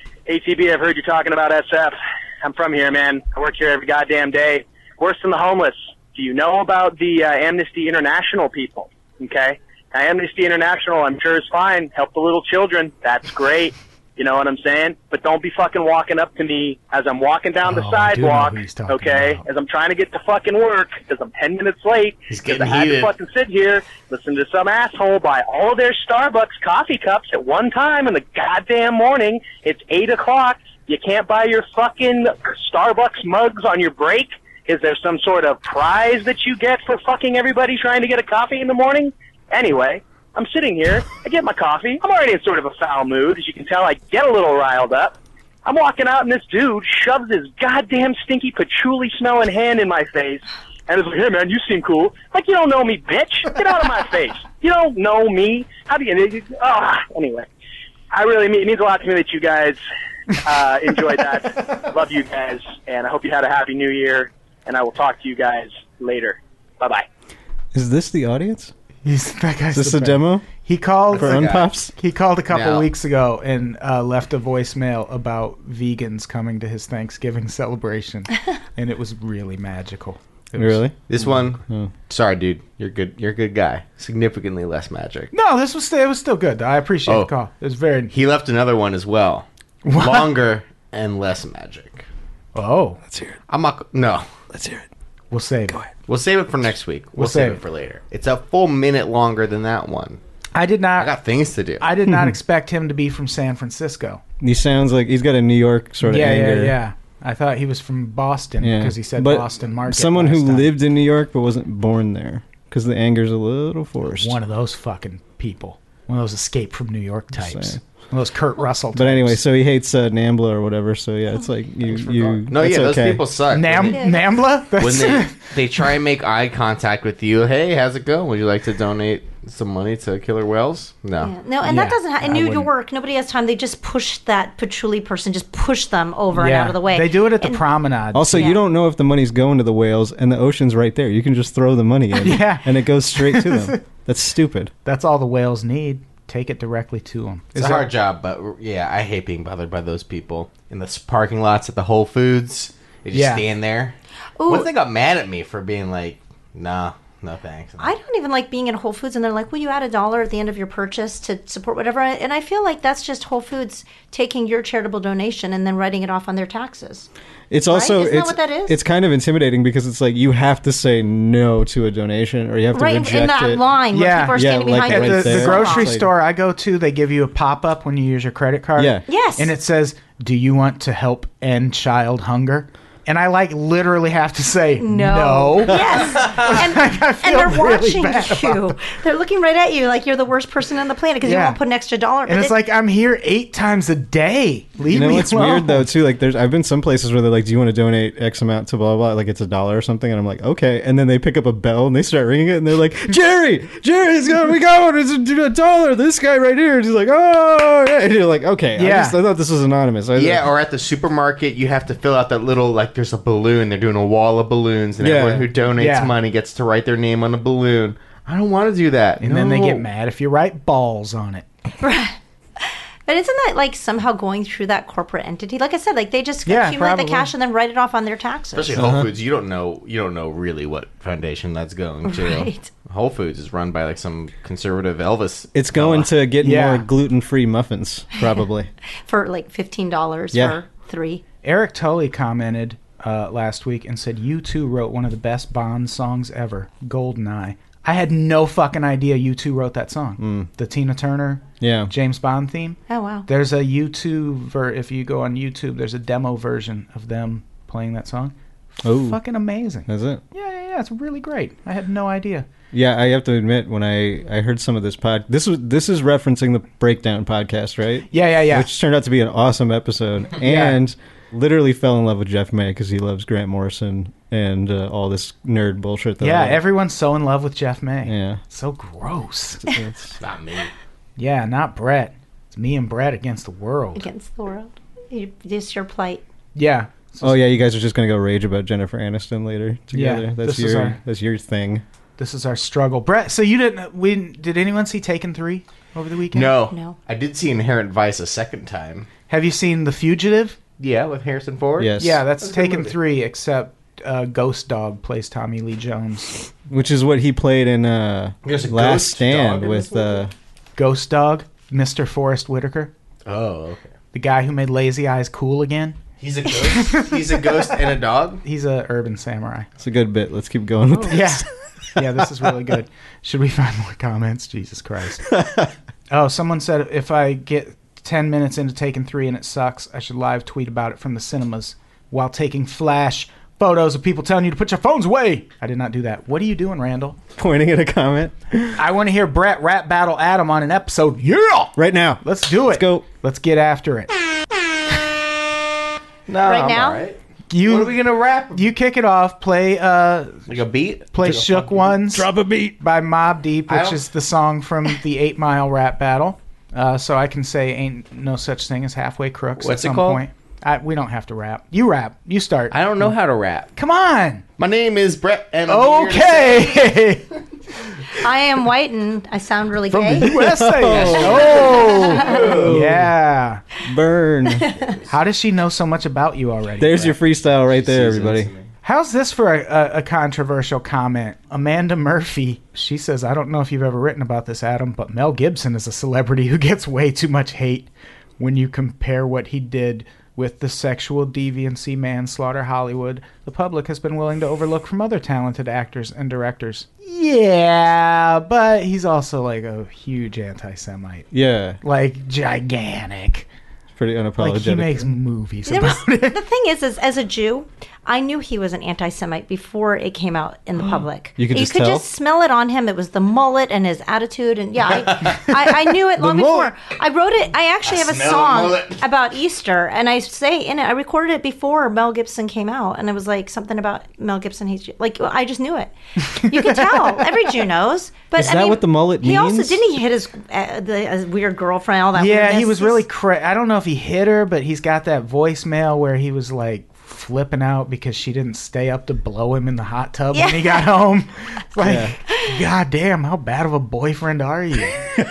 A T B, I've heard you talking about S F. I'm from here, man. I work here every goddamn day. Worse than the homeless. Do you know about the uh, Amnesty International people? Okay? Now, Amnesty International, I'm sure is fine. Help the little children. That's great. You know what I'm saying? But don't be fucking walking up to me as I'm walking down the Oh, I do know sidewalk, who he's talking okay? about. As I'm trying to get to fucking work because I'm ten minutes late. He's Because getting I had heated. to fucking sit here, listen to some asshole buy all their Starbucks coffee cups at one time in the goddamn morning. It's eight o'clock. You can't buy your fucking Starbucks mugs on your break? Is there some sort of prize that you get for fucking everybody trying to get a coffee in the morning? Anyway, I'm sitting here. I get my coffee. I'm already in sort of a foul mood. As you can tell, I get a little riled up. I'm walking out, and this dude shoves his goddamn stinky patchouli-smelling hand in my face and is like, hey, man, you seem cool. Like, you don't know me, bitch. Get out of my face. You don't know me. How do you... Ah, anyway. I really mean... It means a lot to me that you guys uh, enjoyed that. Love you guys, and I hope you had a happy new year, and I will talk to you guys later. Bye-bye. Is this the audience? He's that guy's Is this the a best. demo He called for the guy. Unpops? He called a couple Now- weeks ago and uh, left a voicemail about vegans coming to his Thanksgiving celebration, and it was really magical. It was- Really? This one, Oh. sorry, dude. You're good. You're a good guy. Significantly less magic. No, this was still, it was still good. I appreciate Oh. the call. It was very. He left another one as well. What? Longer and less magic. Oh, Let's hear it. I'm not. No. Let's hear it. we'll save it. We'll save it for next week. We'll, We'll save save it it. for later. It's a full minute longer than that one. I did I not. got things to do. I did not expect him to be from San Francisco. He sounds like he's got a New York sort of Yeah, anger. yeah, yeah. I thought he was from Boston Yeah. because he said But Boston Market. Someone last who time. lived in New York but wasn't born there, because the anger's a little forced. One of those fucking people. One of those escape from New York types. saying. One of those Kurt Russell types. But anyway, so he hates uh, Nambla or whatever. So yeah, it's like you, you. no, it's yeah, those okay. people suck. Nam- when Nambla? they, when That's they they try and make eye contact with you, hey, how's it going? Would you like to donate some money to Killer Whales? No. Yeah. No, and Yeah, that doesn't. Ha- in I New wouldn't. York, nobody has time. They just push that patchouli person, just push them over and yeah, out of the way. They do it at the And- promenade. Also, Yeah. you don't know if the money's going to the whales, and the ocean's right there. You can just throw the money in, Yeah. and it goes straight to them. That's stupid. That's all the whales need. Take it directly to them. It's a hard job, but yeah, I hate being bothered by those people in the s- parking lots at the Whole Foods. They just Yeah. stand there. Ooh. Once they got mad at me for being like, nah, no thanks. I don't even like being in Whole Foods and they're like, will you add a dollar at the end of your purchase to support whatever? And I feel like that's just Whole Foods taking your charitable donation and then writing it off on their taxes. It's also Isn't that it's what that is? it's kind of intimidating because it's like you have to say no to a donation, or you have to Right in, reject in that it. line where Yeah. people are Yeah, standing like behind At right you. the, there. the grocery Like- store I go to, they give you a pop up when you use your credit card. Yeah. Yes. And it says, do you want to help end child hunger? And I like literally have to say no. No. Yes. And, I and feel they're really watching bad you. about They're looking right at you like you're the worst person on the planet because Yeah. you won't put an extra dollar. And it's like I'm here eight times a day. Leave You know me what's alone. weird though too? Like there's I've been some places where they're like, do you want to donate X amount to blah blah blah? Like it's a dollar or something, and I'm like, okay. And then they pick up a bell and they start ringing it, and they're like, Jerry, Jerry's got we got one. It's a, a dollar. This guy right here. And he's like, oh, yeah. And you're like, okay. I, Yeah. just, I thought this was anonymous. I, Yeah, or at the supermarket, you have to fill out that little, like, there's a balloon. They're doing a wall of balloons, and Yeah. everyone who donates Yeah. money gets to write their name on a balloon. I don't want to do that. And then they No. get mad if you write balls on it. But isn't that like somehow going through that corporate entity? Like I said, like they just Yeah, accumulate probably. the cash and then write it off on their taxes. Especially Whole Foods, you don't know you don't know really what foundation that's going to. Right. Whole Foods is run by like some conservative Elvis. It's going fella. to get Yeah. more gluten-free muffins, probably. For like fifteen dollars Yeah. for three. Eric Tully commented uh, last week and said, U two wrote one of the best Bond songs ever, Goldeneye. I had no fucking idea U two wrote that song. Mm. The Tina Turner Yeah. James Bond theme. Oh, wow. There's a U two, ver- if you go on YouTube, there's a demo version of them playing that song. Oh. Fucking amazing. Is it? Yeah, yeah, yeah. It's really great. I had no idea. Yeah, I have to admit, when I, I heard some of this pod, this was this is referencing the Breakdown podcast, right? Yeah, yeah, yeah. Which turned out to be an awesome episode, and literally fell in love with Jeff May because he loves Grant Morrison and uh, all this nerd bullshit. That yeah, I love. everyone's so in love with Jeff May. Yeah. So gross. It's- Not me. Yeah, not Brett. It's me and Brett against the world. Against the world. You, just your plight. Yeah. oh yeah, you guys are just gonna go rage about Jennifer Aniston later together. Yeah, that's this is your our- that's your thing. This is our struggle. Brett, so you didn't we didn't- did anyone see Taken three over the weekend? No. No. I did see Inherent Vice a second time. Have you seen The Fugitive? Yeah, with Harrison Ford. Yes. Yeah, that's, That's a good Taken movie. three, except uh, Ghost Dog plays Tommy Lee Jones. Which is what he played in uh, There's a Last ghost Stand dog in with this movie? uh, Ghost Dog, Mister Forrest Whitaker, Oh, okay. the guy who made Lazy Eyes cool again. He's a ghost. He's a ghost and a dog. He's a urban samurai. it's a good bit. Let's keep going with this. Yeah. Yeah, this is really good. Should we find more comments? Jesus Christ. Oh, someone said if I get ten minutes into Taken three and it sucks, I should live tweet about it from the cinemas while taking flash photos of people telling you to put your phones away. I did not do that. What are you doing, Randall? Pointing at a comment I want to hear Brett rap battle Adam on an episode. Yeah! right now. Let's do it. Let's go. Let's get after it. No, Right I'm now? all right. You, What are we gonna rap? you kick it off. Play uh, Like a beat? play Shook Ones. Drop a beat. By Mobb Deep, I which don't- is the song from the Eight Mile Rap Battle. Uh, so I can say ain't no such thing as halfway crooks What's at it some called? point. I, we don't have to rap. You rap. You start. I don't know how to rap. Come on. My name is Brett, and I'm here to Okay. I am white and I sound really From gay. the U S A. Oh. Yeah. Burn. How does she know so much about you already? There's your Brett? freestyle right there, Seasons everybody. to me. How's this for a, a, a controversial comment? Amanda Murphy, she says, I don't know if you've ever written about this, Adam, but Mel Gibson is a celebrity who gets way too much hate when you compare what he did with the sexual deviancy manslaughter Hollywood the public has been willing to overlook from other talented actors and directors. Yeah, but he's also like a huge anti-Semite. Yeah, Like, gigantic. pretty unapologetic. Like, he makes movies There was, about it. the thing is, is, as a Jew, I knew he was an anti-Semite before it came out in the public. You could just tell? just smell it on him. It was the mullet and his attitude, and yeah, I, I, I knew it long mullet. before. I wrote it. I actually I have a smell a song mullet. about Easter, and I say in it, I recorded it before Mel Gibson came out, and it was like something about Mel Gibson hates Jew. Like I just knew it. You can tell. Every Jew knows. But Is I that mean, what the mullet He also means? didn't he hit his uh, the uh, weird girlfriend. All that. Yeah, he weirdness? was He's- really cra- I don't know if he hit her, but he's got that voicemail where he was like flipping out because she didn't stay up to blow him in the hot tub when he got home. It's like, God damn, how bad of a boyfriend are you?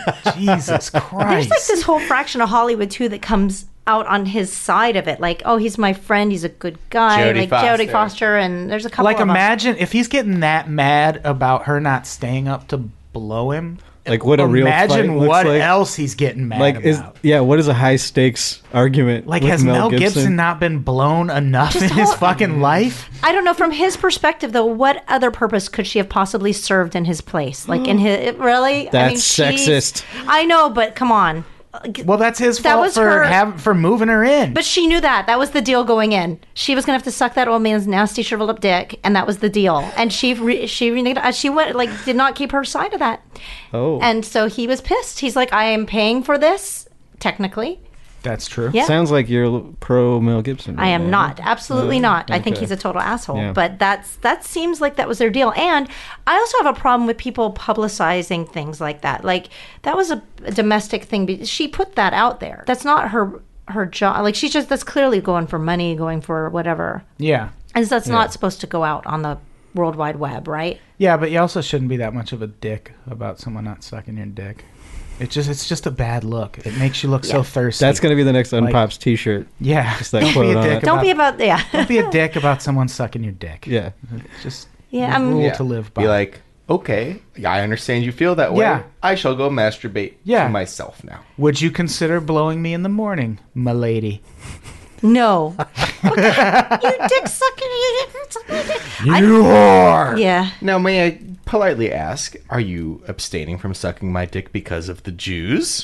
Jesus There's like Christ. this whole fraction of Hollywood too that comes out on his side of it. Like, oh, he's my friend. He's a good guy. Jodie like Foster. Jodie Foster, and there's a couple. Like, of us. imagine if he's getting that mad about her not staying up to blow him. Like, what a real fight Imagine looks what like. else he's getting mad Like, about. is yeah, what is a high stakes argument? like, with has Mel Gibson? Gibson not been blown enough Just in his hold- fucking life? I don't know. From his perspective, though, what other purpose could she have possibly served in his place? Like in his really? I That's mean, she's- sexist. I know, but come on. Well, that's his That fault was for her- hav- for moving her in. But she knew that. That was the deal going in. She was gonna have to suck that old man's nasty shriveled up dick, and that was the deal. And she re- she reneged. uh, She went like did not keep her side of that. Oh, And so he was pissed. He's like, I am paying for this, technically. That's true. Yeah. sounds like you're pro Mel Gibson. I right am now. not. Absolutely not. I think okay. he's a total asshole. Yeah. But that's that seems like that was their deal. And I also have a problem with people publicizing things like that. Like that was a, a domestic thing. be- She put that out there. That's not her her job. Like she's just that's clearly going for money, going for whatever. Yeah. And that's not supposed to go out on the World Wide Web, right? Yeah, but you also shouldn't be that much of a dick about someone not sucking your dick. It just it's just a bad look. It makes you look so Yeah. thirsty. That's going to be the next Like- Unpops t-shirt. yeah. Just that don't be quote a on dick. it. About, Don't be about yeah. don't be a dick about someone sucking your dick. Yeah. It's just Yeah, a I'm- rule Yeah. to live by. Be like, okay, I understand you feel that way. Yeah. I shall go masturbate Yeah. to myself now. Would you consider blowing me in the morning, my lady? No. you dick sucker. You dick sucker. I- You whore. Yeah. Now, may I politely ask, are you abstaining from sucking my dick because of the Jews?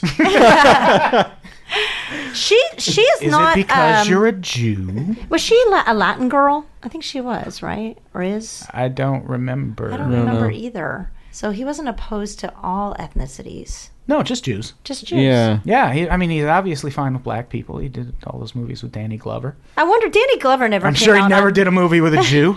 She she is, Is not. it because um, you're a Jew? Was she la- a Latin girl? I think she was, right? Or is? I don't remember. I don't No, remember no. either. So he wasn't opposed to all ethnicities, No, just Jews. just Jews. Yeah. Yeah, he, I mean, he's obviously fine with black people. He did all those movies with Danny Glover. I wonder, Danny Glover never. I'm came sure he out never on- did a movie with a Jew.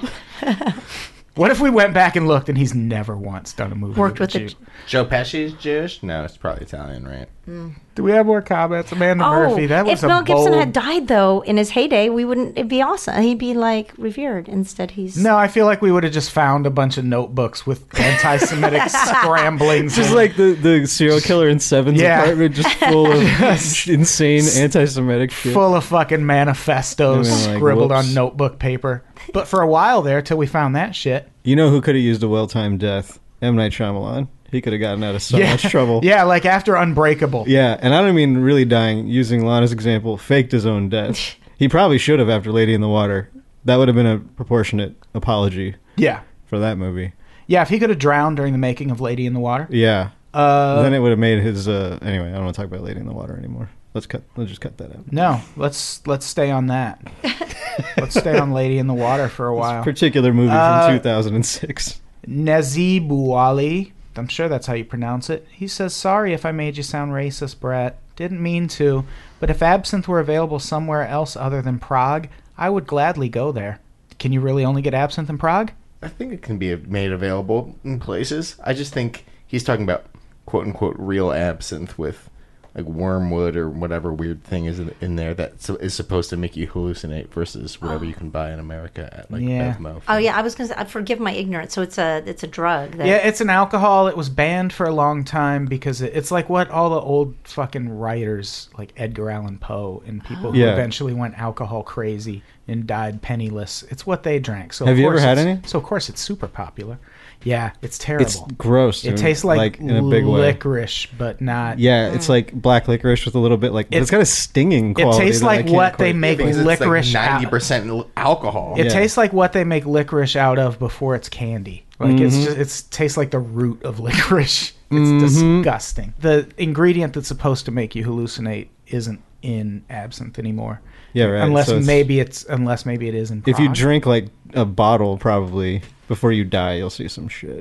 What if we went back and looked and he's never once done a movie Worked with, with a the- Jew? Joe Pesci's Jewish? No, it's probably Italian, right? Do we have more comments? Amanda Oh, Murphy, that was if a Mel Gibson bold... had died though in his heyday, we wouldn't. It'd be awesome. He'd be like revered. Instead, he's No, I feel like we would have just found a bunch of notebooks with anti-Semitic scramblings. Just and- like the, the serial killer in Seven's Yeah. apartment, just full of insane anti-Semitic shit. full of fucking manifestos And then, like, scribbled whoops. on notebook paper. But for a while there, till we found that shit. You know who could have used a well-timed death? M. Night Shyamalan. He could have gotten out of so much trouble. Yeah, like after Unbreakable. Yeah, and I don't mean really dying. Using Lana's example, faked his own death. He probably should have after Lady in the Water. That would have been a proportionate apology Yeah. for that movie. Yeah, if he could have drowned during the making of Lady in the Water. Yeah. Uh, then it would have made his. Uh, anyway, I don't want to talk about Lady in the Water anymore. Let's cut. Let's just cut that out. No, let's let's stay on that. Let's stay on Lady in the Water for a while. Particular movie Uh, from two thousand six. Nazib Wali, I'm sure that's how you pronounce it. He says, "Sorry if I made you sound racist, Brett. Didn't mean to. But if absinthe were available somewhere else other than Prague, I would gladly go there. Can you really only get absinthe in Prague?" I think it can be made available in places. I just think he's talking about quote unquote real absinthe with like wormwood or whatever weird thing is in, in there that so, is supposed to make you hallucinate versus whatever you can buy in America at like Yeah. Bevmo. Oh yeah, I was gonna say, forgive my ignorance. So it's a it's a drug. That, Yeah, it's an alcohol. It was banned for a long time because it, it's like what all the old fucking writers, like Edgar Allan Poe and people who Yeah. eventually went alcohol crazy and died penniless. It's what they drank. So Have of you ever course had it's- any? So of course it's super popular. Yeah, it's terrible. It's gross. it dude. tastes like, in a big way. licorice, but not. Yeah, it's like black licorice with a little bit like. It- it's got a stinging It quality. tastes that I like can't what they quite- make Because it's licorice like out- ninety percent alcohol. It Yeah. tastes like what they make licorice out of before it's candy. Like it's Mhm. just it's tastes like the root of licorice. It's Mhm. disgusting. The ingredient that's supposed to make you hallucinate isn't in absinthe anymore. Yeah, right. Unless So it's- maybe it's unless maybe it is in. If you Prague. drink like a bottle, probably before you die, you'll see some shit.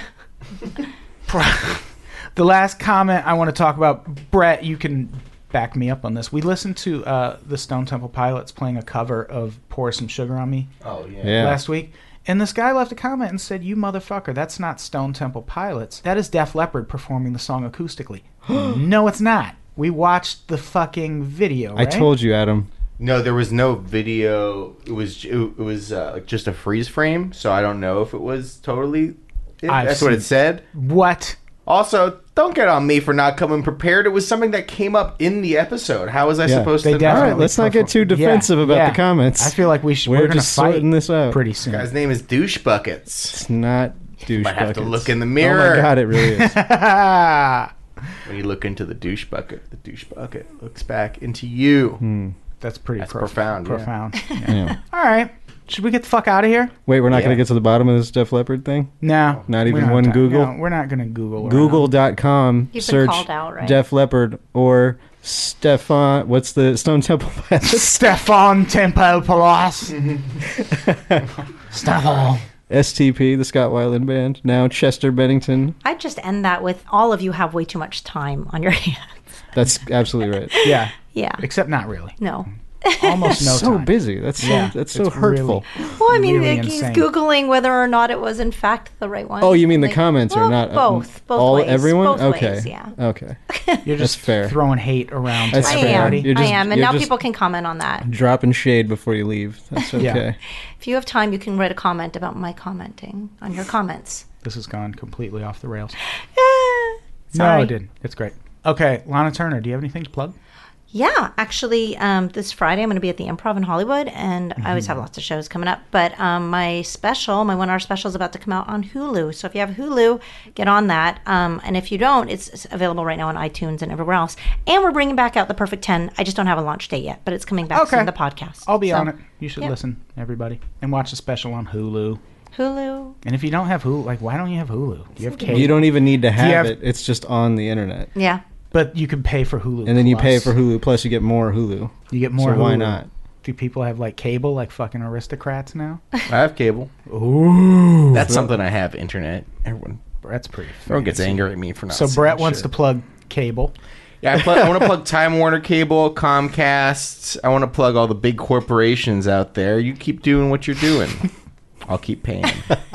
The last comment I want to talk about, Brett, you can back me up on this. We listened to uh, the Stone Temple Pilots playing a cover of "Pour Some Sugar on Me" Oh yeah. Yeah. last week. And this guy left a comment and said, "You motherfucker, that's not Stone Temple Pilots. That is Def Leppard performing the song acoustically." No, it's not. We watched the fucking video, I right? told you, Adam. No, there was no video. It was it was uh, like just a freeze frame, so I don't know if it was totally. It. I've That's what seen- it said. What? Also, don't get on me for not coming prepared. It was something that came up in the episode. How was I Yeah, supposed they to definitely All know? right, let's not get too perform- defensive Yeah, about yeah. the comments. I feel like we should. We're We're, gonna just fight sorting this out. pretty soon. Guy's name is Douche Buckets. It's not douche Might have to buckets. look in the Oh mirror. my god, it really is. When you look into the douche bucket, the douche bucket looks back into you. Hmm. That's pretty That's prof- profound, yeah. Profound. Yeah. Yeah. All right. Should we get the fuck out of here? Wait, we're not Yeah. going to get to the bottom of this Def Leppard thing? No. Not we even don't have one time. Google? No, we're not going to Google. around. Google dot com, You've been search called out, right? Def Leppard or Stefan, what's the Stone Temple Pilots? Stefan Tempo Palas. Stefan. S T P, the Scott Weiland Band. Now Chester Bennington. I'd just end that with all of you have way too much time on your hands. That's absolutely right. Yeah. Yeah. Except not really. No. Almost no so time. busy. That's so, Yeah, that's so it's hurtful. really- Well, I mean, Really like, he's insane. googling whether or not it was in fact the right one. Oh, you mean the Like, comments well, are not both? Both all ways. everyone? Both okay. ways, yeah. Okay. You're just That's fair. throwing hate around. to That's I fair. am. everybody. You're just- I am, and you're now just- people can comment on that. Dropping shade before you leave. That's okay. Yeah. If you have time, you can write a comment about my commenting on your comments. This has gone completely off the rails. Ah, No, sorry. it didn't. It's great. Okay, Lana Turner, do you have anything to plug? Yeah, actually, um, this Friday I'm going to be at the Improv in Hollywood, and I always have lots of shows coming up. But um, my special, my one-hour special, is about to come out on Hulu. So if you have Hulu, get on that. Um, and if you don't, it's available right now on iTunes and everywhere else. And we're bringing back out The Perfect ten. I just don't have a launch date yet, but it's coming back Okay. soon, the podcast. I'll be So, on it. You should yeah. listen, everybody, and watch the special on Hulu. Hulu. And if you don't have Hulu, like, why don't you have Hulu? Do you have cable? You don't even need to have, have- it. It's just on the internet. Yeah. But you can pay for Hulu. And then you Plus. pay for Hulu, plus you get more Hulu. You get more So why Hulu. not? Do people have, like, cable, like fucking aristocrats now? I have cable. Ooh. That's something I have. Internet. Everyone, Brett's pretty everyone gets fancy. angry at me for not. So saying Brett wants shit. to plug cable. Yeah, I, pl- I want to plug Time Warner Cable, Comcast. I want to plug all the big corporations out there. You keep doing what you're doing. I'll keep paying.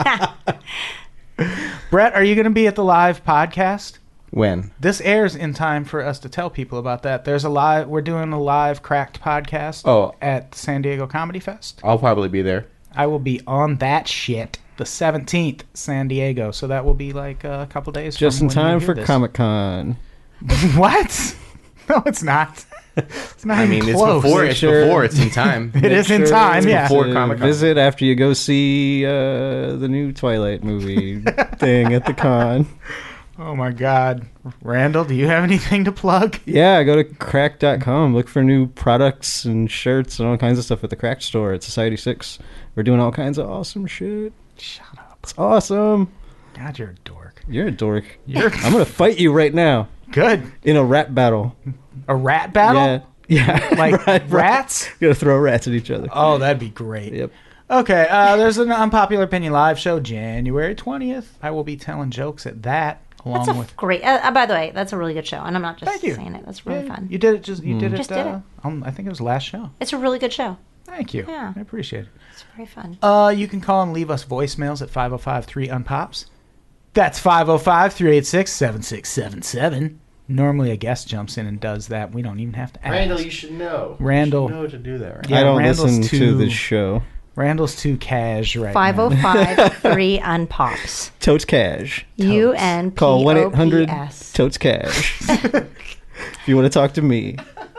Brett, are you going to be at the live podcast? When? This airs in time for us to tell people about that. There's a live. We're doing a live Cracked podcast. Oh. At San Diego Comedy Fest. I'll probably be there. I will be on that shit the seventeenth, San Diego. So that will be like a couple days. Just from in when you time hear for this. Comic Con. What? No, it's not. It's not I even mean, it's close. before. Make It's sure- before. It's in time. It is in time. Yeah. before to Comic-Con. Visit after you go see uh, the new Twilight movie thing at the con. Oh my God, Randall, do you have anything to plug? Yeah, go to crack dot com. Look for new products and shirts and all kinds of stuff at the Crack store at Society six. We're doing all kinds of awesome shit. Shut up. It's awesome. God, you're a dork. You're a dork. You're I'm going to fight you right now good. in a rap battle. A rat battle? Yeah. Yeah. Like Right, right. rats? We're going to throw rats at each other. Oh, that'd be great. Yep. Okay, uh, there's an Unpopular Opinion live show January twentieth. I will be telling jokes at that along That's a with... great. Uh, uh, by the way, that's a really good show, and I'm not just Thank you. saying it. That's really Yeah, fun. You did it just... You did it, Just did uh, um, I think it was last show. It's a really good show. Thank you. Yeah. I appreciate it. It's very fun. Uh, you can call and leave us voicemails at five oh five, three, unpops. That's five oh five, three eight six, seven six seven seven. Normally a guest jumps in and does that. We don't even have to ask. Randall, you should know. Randall. You should know to do that, right? Yeah, I don't Randall's listen too- to the show. Randall's too cash right Five now. oh five three unpops. Totes Cash. U N P Call one eight O P hundred S. Totes Cash. If you want to talk to me.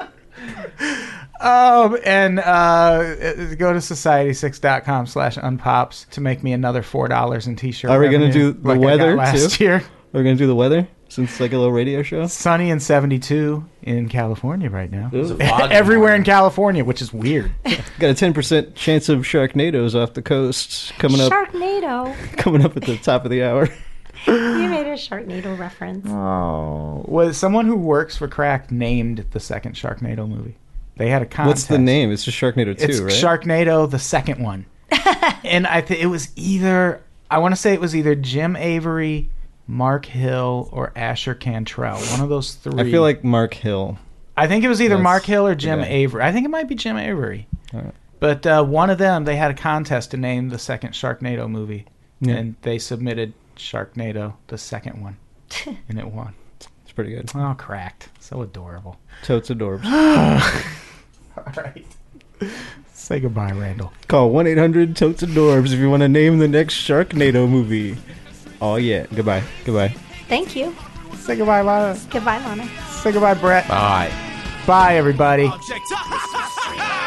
Um, and uh, go to society six dot com slash unpops to make me another four dollars in t-shirt Are we gonna revenue, do the like I got weather, last too? year? We're going to do the weather since it's like a little radio show. Sunny and seventy-two in California right now. Ooh. Everywhere in California, which is weird. Got a ten percent chance of Sharknadoes off the coast coming up Sharknado. coming up at the top of the hour. You made a Sharknado reference. Oh, was someone who works for Crack named the second Sharknado movie? They had a contest. What's the name? It's just Sharknado two, It's right? Sharknado, the second one. And I think it was either, I want to say it was either Jim Avery, Mark Hill, or Asher Cantrell. One of those three. I feel like Mark Hill. I think it was either That's Mark Hill or Jim the guy. Avery. I think it might be Jim Avery. All right. But uh, one of them, they had a contest to name the second Sharknado movie. Yeah. And they submitted Sharknado, the second one. And it won. It's pretty good. Oh, cracked. So adorable. Totes Adorbs. All right. Say goodbye, Randall. Call one eight hundred Totes Adorbs if you want to name the next Sharknado movie. Oh, yeah. Goodbye. Goodbye. Thank you. Say goodbye, Lana. Goodbye, Lana. Say goodbye, Brett. Bye. Bye, everybody. Object.